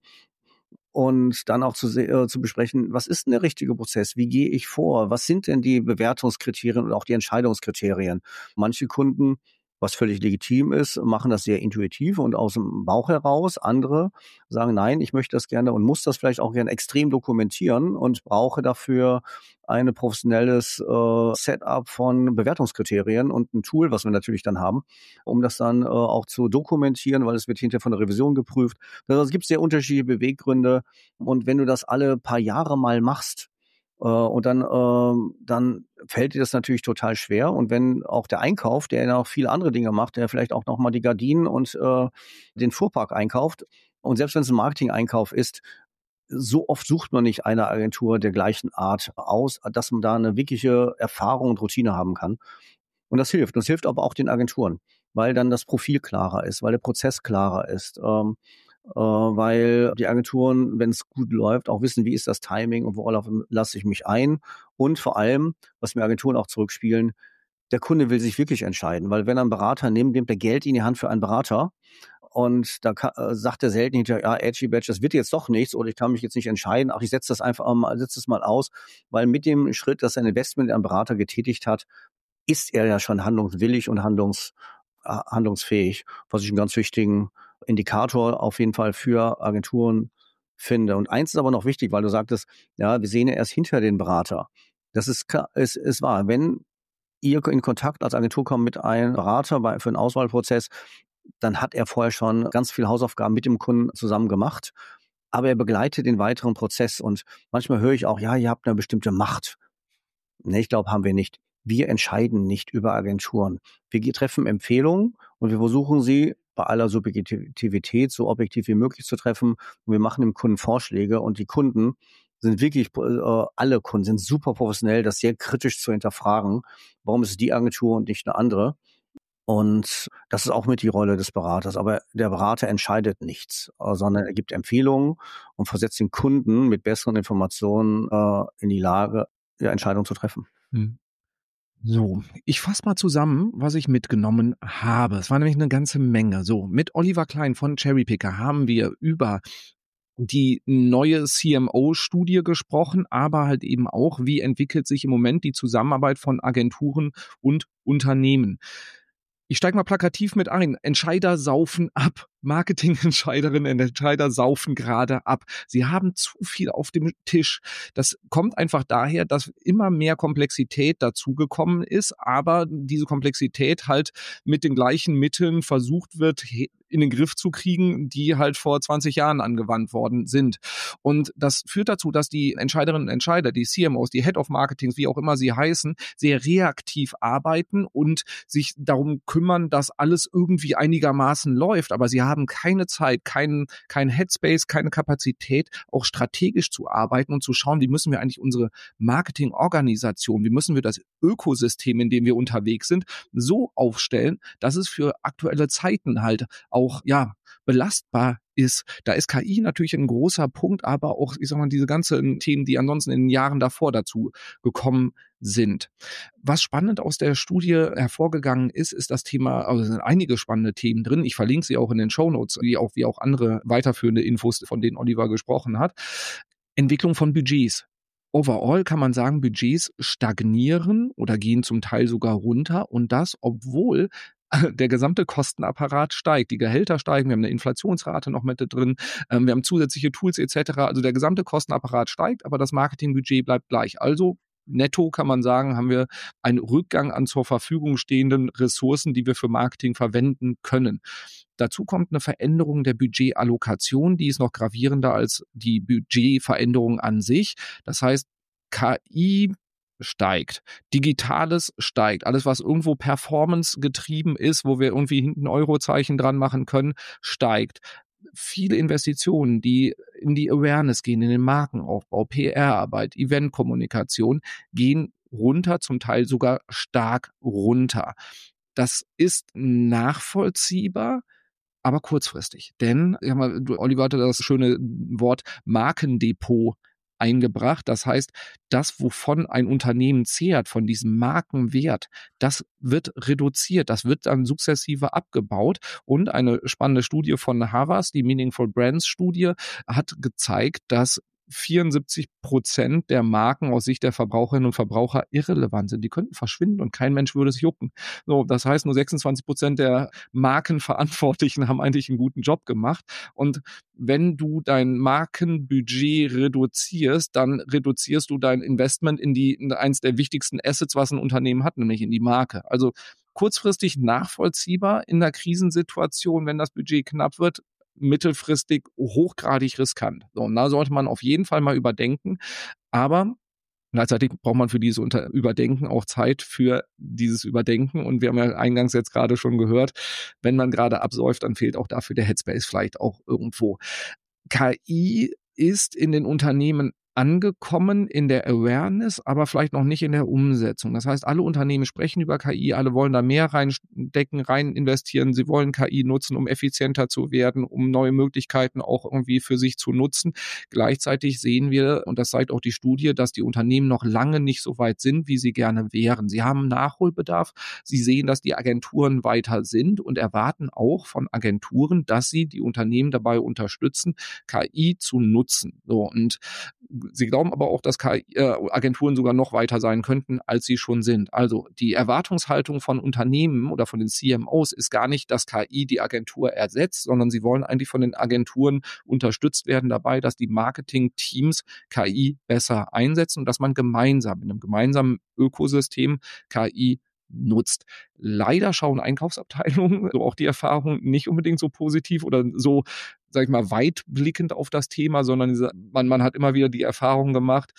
Und dann auch zu, äh, zu besprechen, was ist denn der richtige Prozess? Wie gehe ich vor? Was sind denn die Bewertungskriterien und auch die Entscheidungskriterien? Manche Kunden, was völlig legitim ist, machen das sehr intuitiv und aus dem Bauch heraus. Andere sagen, nein, ich möchte das gerne und muss das vielleicht auch gerne extrem dokumentieren und brauche dafür ein professionelles äh, Setup von Bewertungskriterien und ein Tool, was wir natürlich dann haben, um das dann äh, auch zu dokumentieren, weil es wird hinterher von der Revision geprüft. Also es gibt sehr unterschiedliche Beweggründe und wenn du das alle paar Jahre mal machst, Uh, und dann, uh, dann fällt dir das natürlich total schwer. Und wenn auch der Einkauf, der ja noch viele andere Dinge macht, der vielleicht auch nochmal die Gardinen und uh, den Fuhrpark einkauft, und selbst wenn es ein Marketing-Einkauf ist, so oft sucht man nicht eine Agentur der gleichen Art aus, dass man da eine wirkliche Erfahrung und Routine haben kann. Und das hilft. Das hilft aber auch den Agenturen, weil dann das Profil klarer ist, weil der Prozess klarer ist. Um, äh, weil die Agenturen, wenn es gut läuft, auch wissen, wie ist das Timing und worauf lasse ich mich ein. Und vor allem, was mir Agenturen auch zurückspielen, der Kunde will sich wirklich entscheiden, weil wenn er einen Berater nimmt, nimmt er Geld in die Hand für einen Berater und da kann, äh, sagt er selten hinterher, ja, edgy badge, das wird jetzt doch nichts oder ich kann mich jetzt nicht entscheiden, ach, ich setze das einfach mal, setze das mal aus, weil mit dem Schritt, dass er ein Investment in einen Berater getätigt hat, ist er ja schon handlungswillig und handlungs, äh, handlungsfähig, was ich einen ganz wichtigen Indikator auf jeden Fall für Agenturen finde. Und eins ist aber noch wichtig, weil du sagtest, ja, wir sehen ja erst hinter den Berater. Das ist, ist, ist wahr. Wenn ihr in Kontakt als Agentur kommt mit einem Berater bei, für einen Auswahlprozess, dann hat er vorher schon ganz viele Hausaufgaben mit dem Kunden zusammen gemacht. Aber er begleitet den weiteren Prozess. Und manchmal höre ich auch, ja, ihr habt eine bestimmte Macht. Nee, ich glaube, haben wir nicht. Wir entscheiden nicht über Agenturen. Wir treffen Empfehlungen und wir versuchen sie bei aller Subjektivität so objektiv wie möglich zu treffen. Und wir machen dem Kunden Vorschläge und die Kunden sind wirklich, äh, alle Kunden sind super professionell, das sehr kritisch zu hinterfragen. Warum ist es die Agentur und nicht eine andere? Und das ist auch mit die Rolle des Beraters. Aber der Berater entscheidet nichts, äh, sondern er gibt Empfehlungen und versetzt den Kunden mit besseren Informationen äh, in die Lage, ja, Entscheidungen zu treffen. Hm. So, ich fasse mal zusammen, was ich mitgenommen habe. Es war nämlich eine ganze Menge. So, mit Oliver Klein von Cherrypicker haben wir über die neue C M O-Studie gesprochen, aber halt eben auch, wie entwickelt sich im Moment die Zusammenarbeit von Agenturen und Unternehmen. Ich steige mal plakativ mit ein. Entscheider saufen ab. Marketingentscheiderinnen und Entscheider saufen gerade ab. Sie haben zu viel auf dem Tisch. Das kommt einfach daher, dass immer mehr Komplexität dazugekommen ist, aber diese Komplexität halt mit den gleichen Mitteln versucht wird, in den Griff zu kriegen, die halt vor zwanzig Jahren angewandt worden sind. Und das führt dazu, dass die Entscheiderinnen und Entscheider, die C M Os, die Head of Marketings, wie auch immer sie heißen, sehr reaktiv arbeiten und sich darum kümmern, dass alles irgendwie einigermaßen läuft. Aber sie haben keine Zeit, keinen kein Headspace, keine Kapazität, auch strategisch zu arbeiten und zu schauen, wie müssen wir eigentlich unsere Marketingorganisation, wie müssen wir das Ökosystem, in dem wir unterwegs sind, so aufstellen, dass es für aktuelle Zeiten halt auch, ja, belastbar ist. Da ist K I natürlich ein großer Punkt, aber auch, ich sag mal, diese ganzen Themen, die ansonsten in den Jahren davor dazu gekommen sind. Was spannend aus der Studie hervorgegangen ist, ist das Thema, also es sind einige spannende Themen drin. Ich verlinke sie auch in den Shownotes, wie auch, wie auch andere weiterführende Infos, von denen Oliver gesprochen hat. Entwicklung von Budgets. Overall kann man sagen, Budgets stagnieren oder gehen zum Teil sogar runter und das, obwohl der gesamte Kostenapparat steigt. Die Gehälter steigen, wir haben eine Inflationsrate noch mit drin, wir haben zusätzliche Tools et cetera. Also der gesamte Kostenapparat steigt, aber das Marketingbudget bleibt gleich. Also netto kann man sagen, haben wir einen Rückgang an zur Verfügung stehenden Ressourcen, die wir für Marketing verwenden können. Dazu kommt eine Veränderung der Budgetallokation, die ist noch gravierender als die Budgetveränderung an sich. Das heißt, K I steigt. Digitales steigt. Alles, was irgendwo Performance getrieben ist, wo wir irgendwie hinten Eurozeichen dran machen können, steigt. Viele Investitionen, die in die Awareness gehen, in den Markenaufbau, P R-Arbeit, Eventkommunikation, gehen runter, zum Teil sogar stark runter. Das ist nachvollziehbar, aber kurzfristig. Denn, ja mal, Oliver hatte das schöne Wort Markendepot eingebracht. Das heißt, das, wovon ein Unternehmen zehrt, von diesem Markenwert, das wird reduziert, das wird dann sukzessive abgebaut. Und eine spannende Studie von Havas, die Meaningful Brands Studie, hat gezeigt, dass vierundsiebzig Prozent der Marken aus Sicht der Verbraucherinnen und Verbraucher irrelevant sind. Die könnten verschwinden und kein Mensch würde sich jucken. So, das heißt, nur sechsundzwanzig Prozent der Markenverantwortlichen haben eigentlich einen guten Job gemacht. Und wenn du dein Markenbudget reduzierst, dann reduzierst du dein Investment in die in eins der wichtigsten Assets, was ein Unternehmen hat, nämlich in die Marke. Also kurzfristig nachvollziehbar in der Krisensituation, wenn das Budget knapp wird, mittelfristig hochgradig riskant. So, und da sollte man auf jeden Fall mal überdenken. Aber gleichzeitig braucht man für dieses Unter- Überdenken auch Zeit für dieses Überdenken. Und wir haben ja eingangs jetzt gerade schon gehört, wenn man gerade absäuft, dann fehlt auch dafür der Headspace vielleicht auch irgendwo. K I ist in den Unternehmen angekommen in der Awareness, aber vielleicht noch nicht in der Umsetzung. Das heißt, alle Unternehmen sprechen über K I, alle wollen da mehr reindecken, rein investieren. Sie wollen K I nutzen, um effizienter zu werden, um neue Möglichkeiten auch irgendwie für sich zu nutzen. Gleichzeitig sehen wir, und das zeigt auch die Studie, dass die Unternehmen noch lange nicht so weit sind, wie sie gerne wären. Sie haben Nachholbedarf. Sie sehen, dass die Agenturen weiter sind und erwarten auch von Agenturen, dass sie die Unternehmen dabei unterstützen, K I zu nutzen. So, und sie glauben aber auch, dass K I, äh, Agenturen sogar noch weiter sein könnten, als sie schon sind. Also die Erwartungshaltung von Unternehmen oder von den C M Os ist gar nicht, dass K I die Agentur ersetzt, sondern sie wollen eigentlich von den Agenturen unterstützt werden dabei, dass die Marketing-Teams K I besser einsetzen und dass man gemeinsam in einem gemeinsamen Ökosystem K I nutzt. Leider schauen Einkaufsabteilungen, so auch die Erfahrung, nicht unbedingt so positiv oder so, sag ich mal, weitblickend auf das Thema, sondern diese, man, man hat immer wieder die Erfahrung gemacht,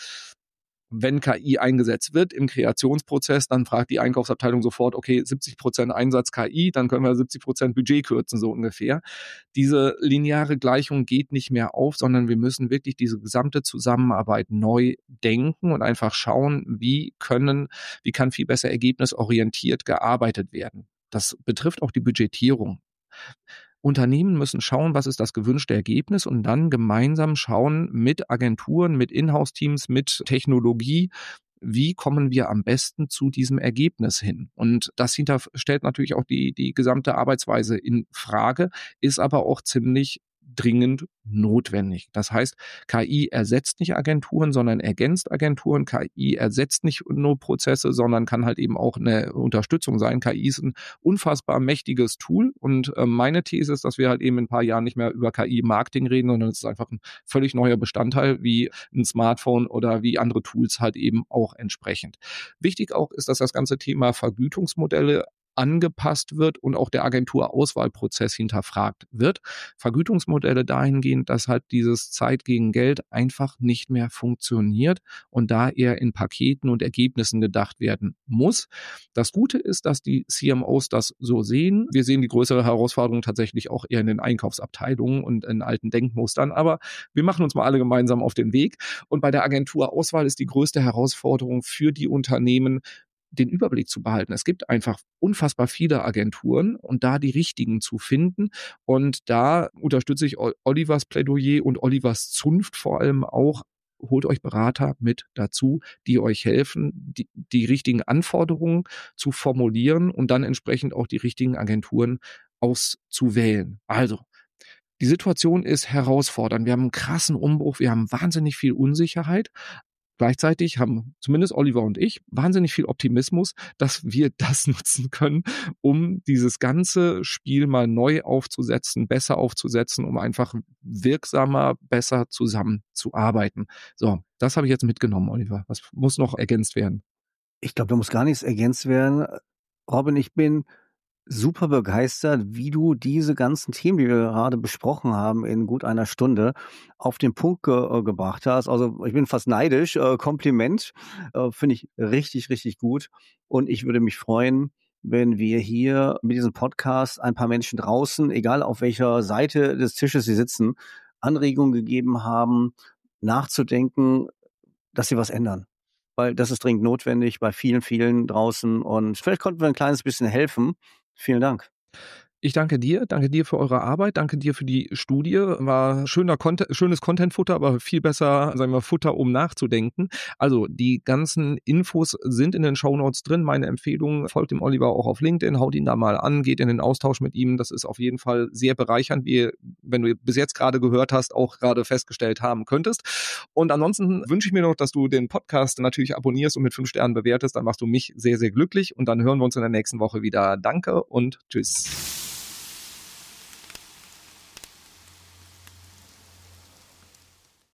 wenn K I eingesetzt wird im Kreationsprozess, dann fragt die Einkaufsabteilung sofort, okay, siebzig Prozent Einsatz K I, dann können wir siebzig Prozent Budget kürzen, so ungefähr. Diese lineare Gleichung geht nicht mehr auf, sondern wir müssen wirklich diese gesamte Zusammenarbeit neu denken und einfach schauen, wie können, wie kann viel besser ergebnisorientiert gearbeitet werden. Das betrifft auch die Budgetierung. Unternehmen müssen schauen, was ist das gewünschte Ergebnis und dann gemeinsam schauen mit Agenturen, mit Inhouse-Teams, mit Technologie, wie kommen wir am besten zu diesem Ergebnis hin? Und das hinter stellt natürlich auch die, die gesamte Arbeitsweise in Frage, ist aber auch ziemlich dringend notwendig. Das heißt, K I ersetzt nicht Agenturen, sondern ergänzt Agenturen. K I ersetzt nicht nur Prozesse, sondern kann halt eben auch eine Unterstützung sein. K I ist ein unfassbar mächtiges Tool und äh, meine These ist, dass wir halt eben in ein paar Jahren nicht mehr über K I-Marketing reden, sondern es ist einfach ein völlig neuer Bestandteil wie ein Smartphone oder wie andere Tools halt eben auch entsprechend. Wichtig auch ist, dass das ganze Thema Vergütungsmodelle angepasst wird und auch der Agenturauswahlprozess hinterfragt wird. Vergütungsmodelle dahingehend, dass halt dieses Zeit gegen Geld einfach nicht mehr funktioniert und da eher in Paketen und Ergebnissen gedacht werden muss. Das Gute ist, dass die C M Os das so sehen. Wir sehen die größere Herausforderung tatsächlich auch eher in den Einkaufsabteilungen und in alten Denkmustern, aber wir machen uns mal alle gemeinsam auf den Weg. Und bei der Agenturauswahl ist die größte Herausforderung für die Unternehmen, den Überblick zu behalten. Es gibt einfach unfassbar viele Agenturen und da die richtigen zu finden. Und da unterstütze ich Olivers Plädoyer und Olivers Zunft vor allem auch. Holt euch Berater mit dazu, die euch helfen, die, die richtigen Anforderungen zu formulieren und dann entsprechend auch die richtigen Agenturen auszuwählen. Also, die Situation ist herausfordernd. Wir haben einen krassen Umbruch, wir haben wahnsinnig viel Unsicherheit. Gleichzeitig haben zumindest Oliver und ich wahnsinnig viel Optimismus, dass wir das nutzen können, um dieses ganze Spiel mal neu aufzusetzen, besser aufzusetzen, um einfach wirksamer, besser zusammenzuarbeiten. So, das habe ich jetzt mitgenommen, Oliver. Was muss noch ergänzt werden? Ich glaube, da muss gar nichts ergänzt werden. Robin, ich bin super begeistert, wie du diese ganzen Themen, die wir gerade besprochen haben, in gut einer Stunde auf den Punkt ge- gebracht hast. Also ich bin fast neidisch. Äh, Kompliment. Äh, finde ich richtig, richtig gut. Und ich würde mich freuen, wenn wir hier mit diesem Podcast ein paar Menschen draußen, egal auf welcher Seite des Tisches sie sitzen, Anregungen gegeben haben, nachzudenken, dass sie was ändern. Weil das ist dringend notwendig bei vielen, vielen draußen. Und vielleicht konnten wir ein kleines bisschen helfen. Vielen Dank. Ich danke dir, danke dir für eure Arbeit, danke dir für die Studie. War schöner Content, schönes Content-Futter, aber viel besser, sagen wir, Futter, um nachzudenken. Also die ganzen Infos sind in den Shownotes drin. Meine Empfehlung, folgt dem Oliver auch auf LinkedIn, haut ihn da mal an, geht in den Austausch mit ihm. Das ist auf jeden Fall sehr bereichernd, wie wenn du bis jetzt gerade gehört hast, auch gerade festgestellt haben könntest. Und ansonsten wünsche ich mir noch, dass du den Podcast natürlich abonnierst und mit fünf Sternen bewertest. Dann machst du mich sehr, sehr glücklich. Und dann hören wir uns in der nächsten Woche wieder. Danke und tschüss.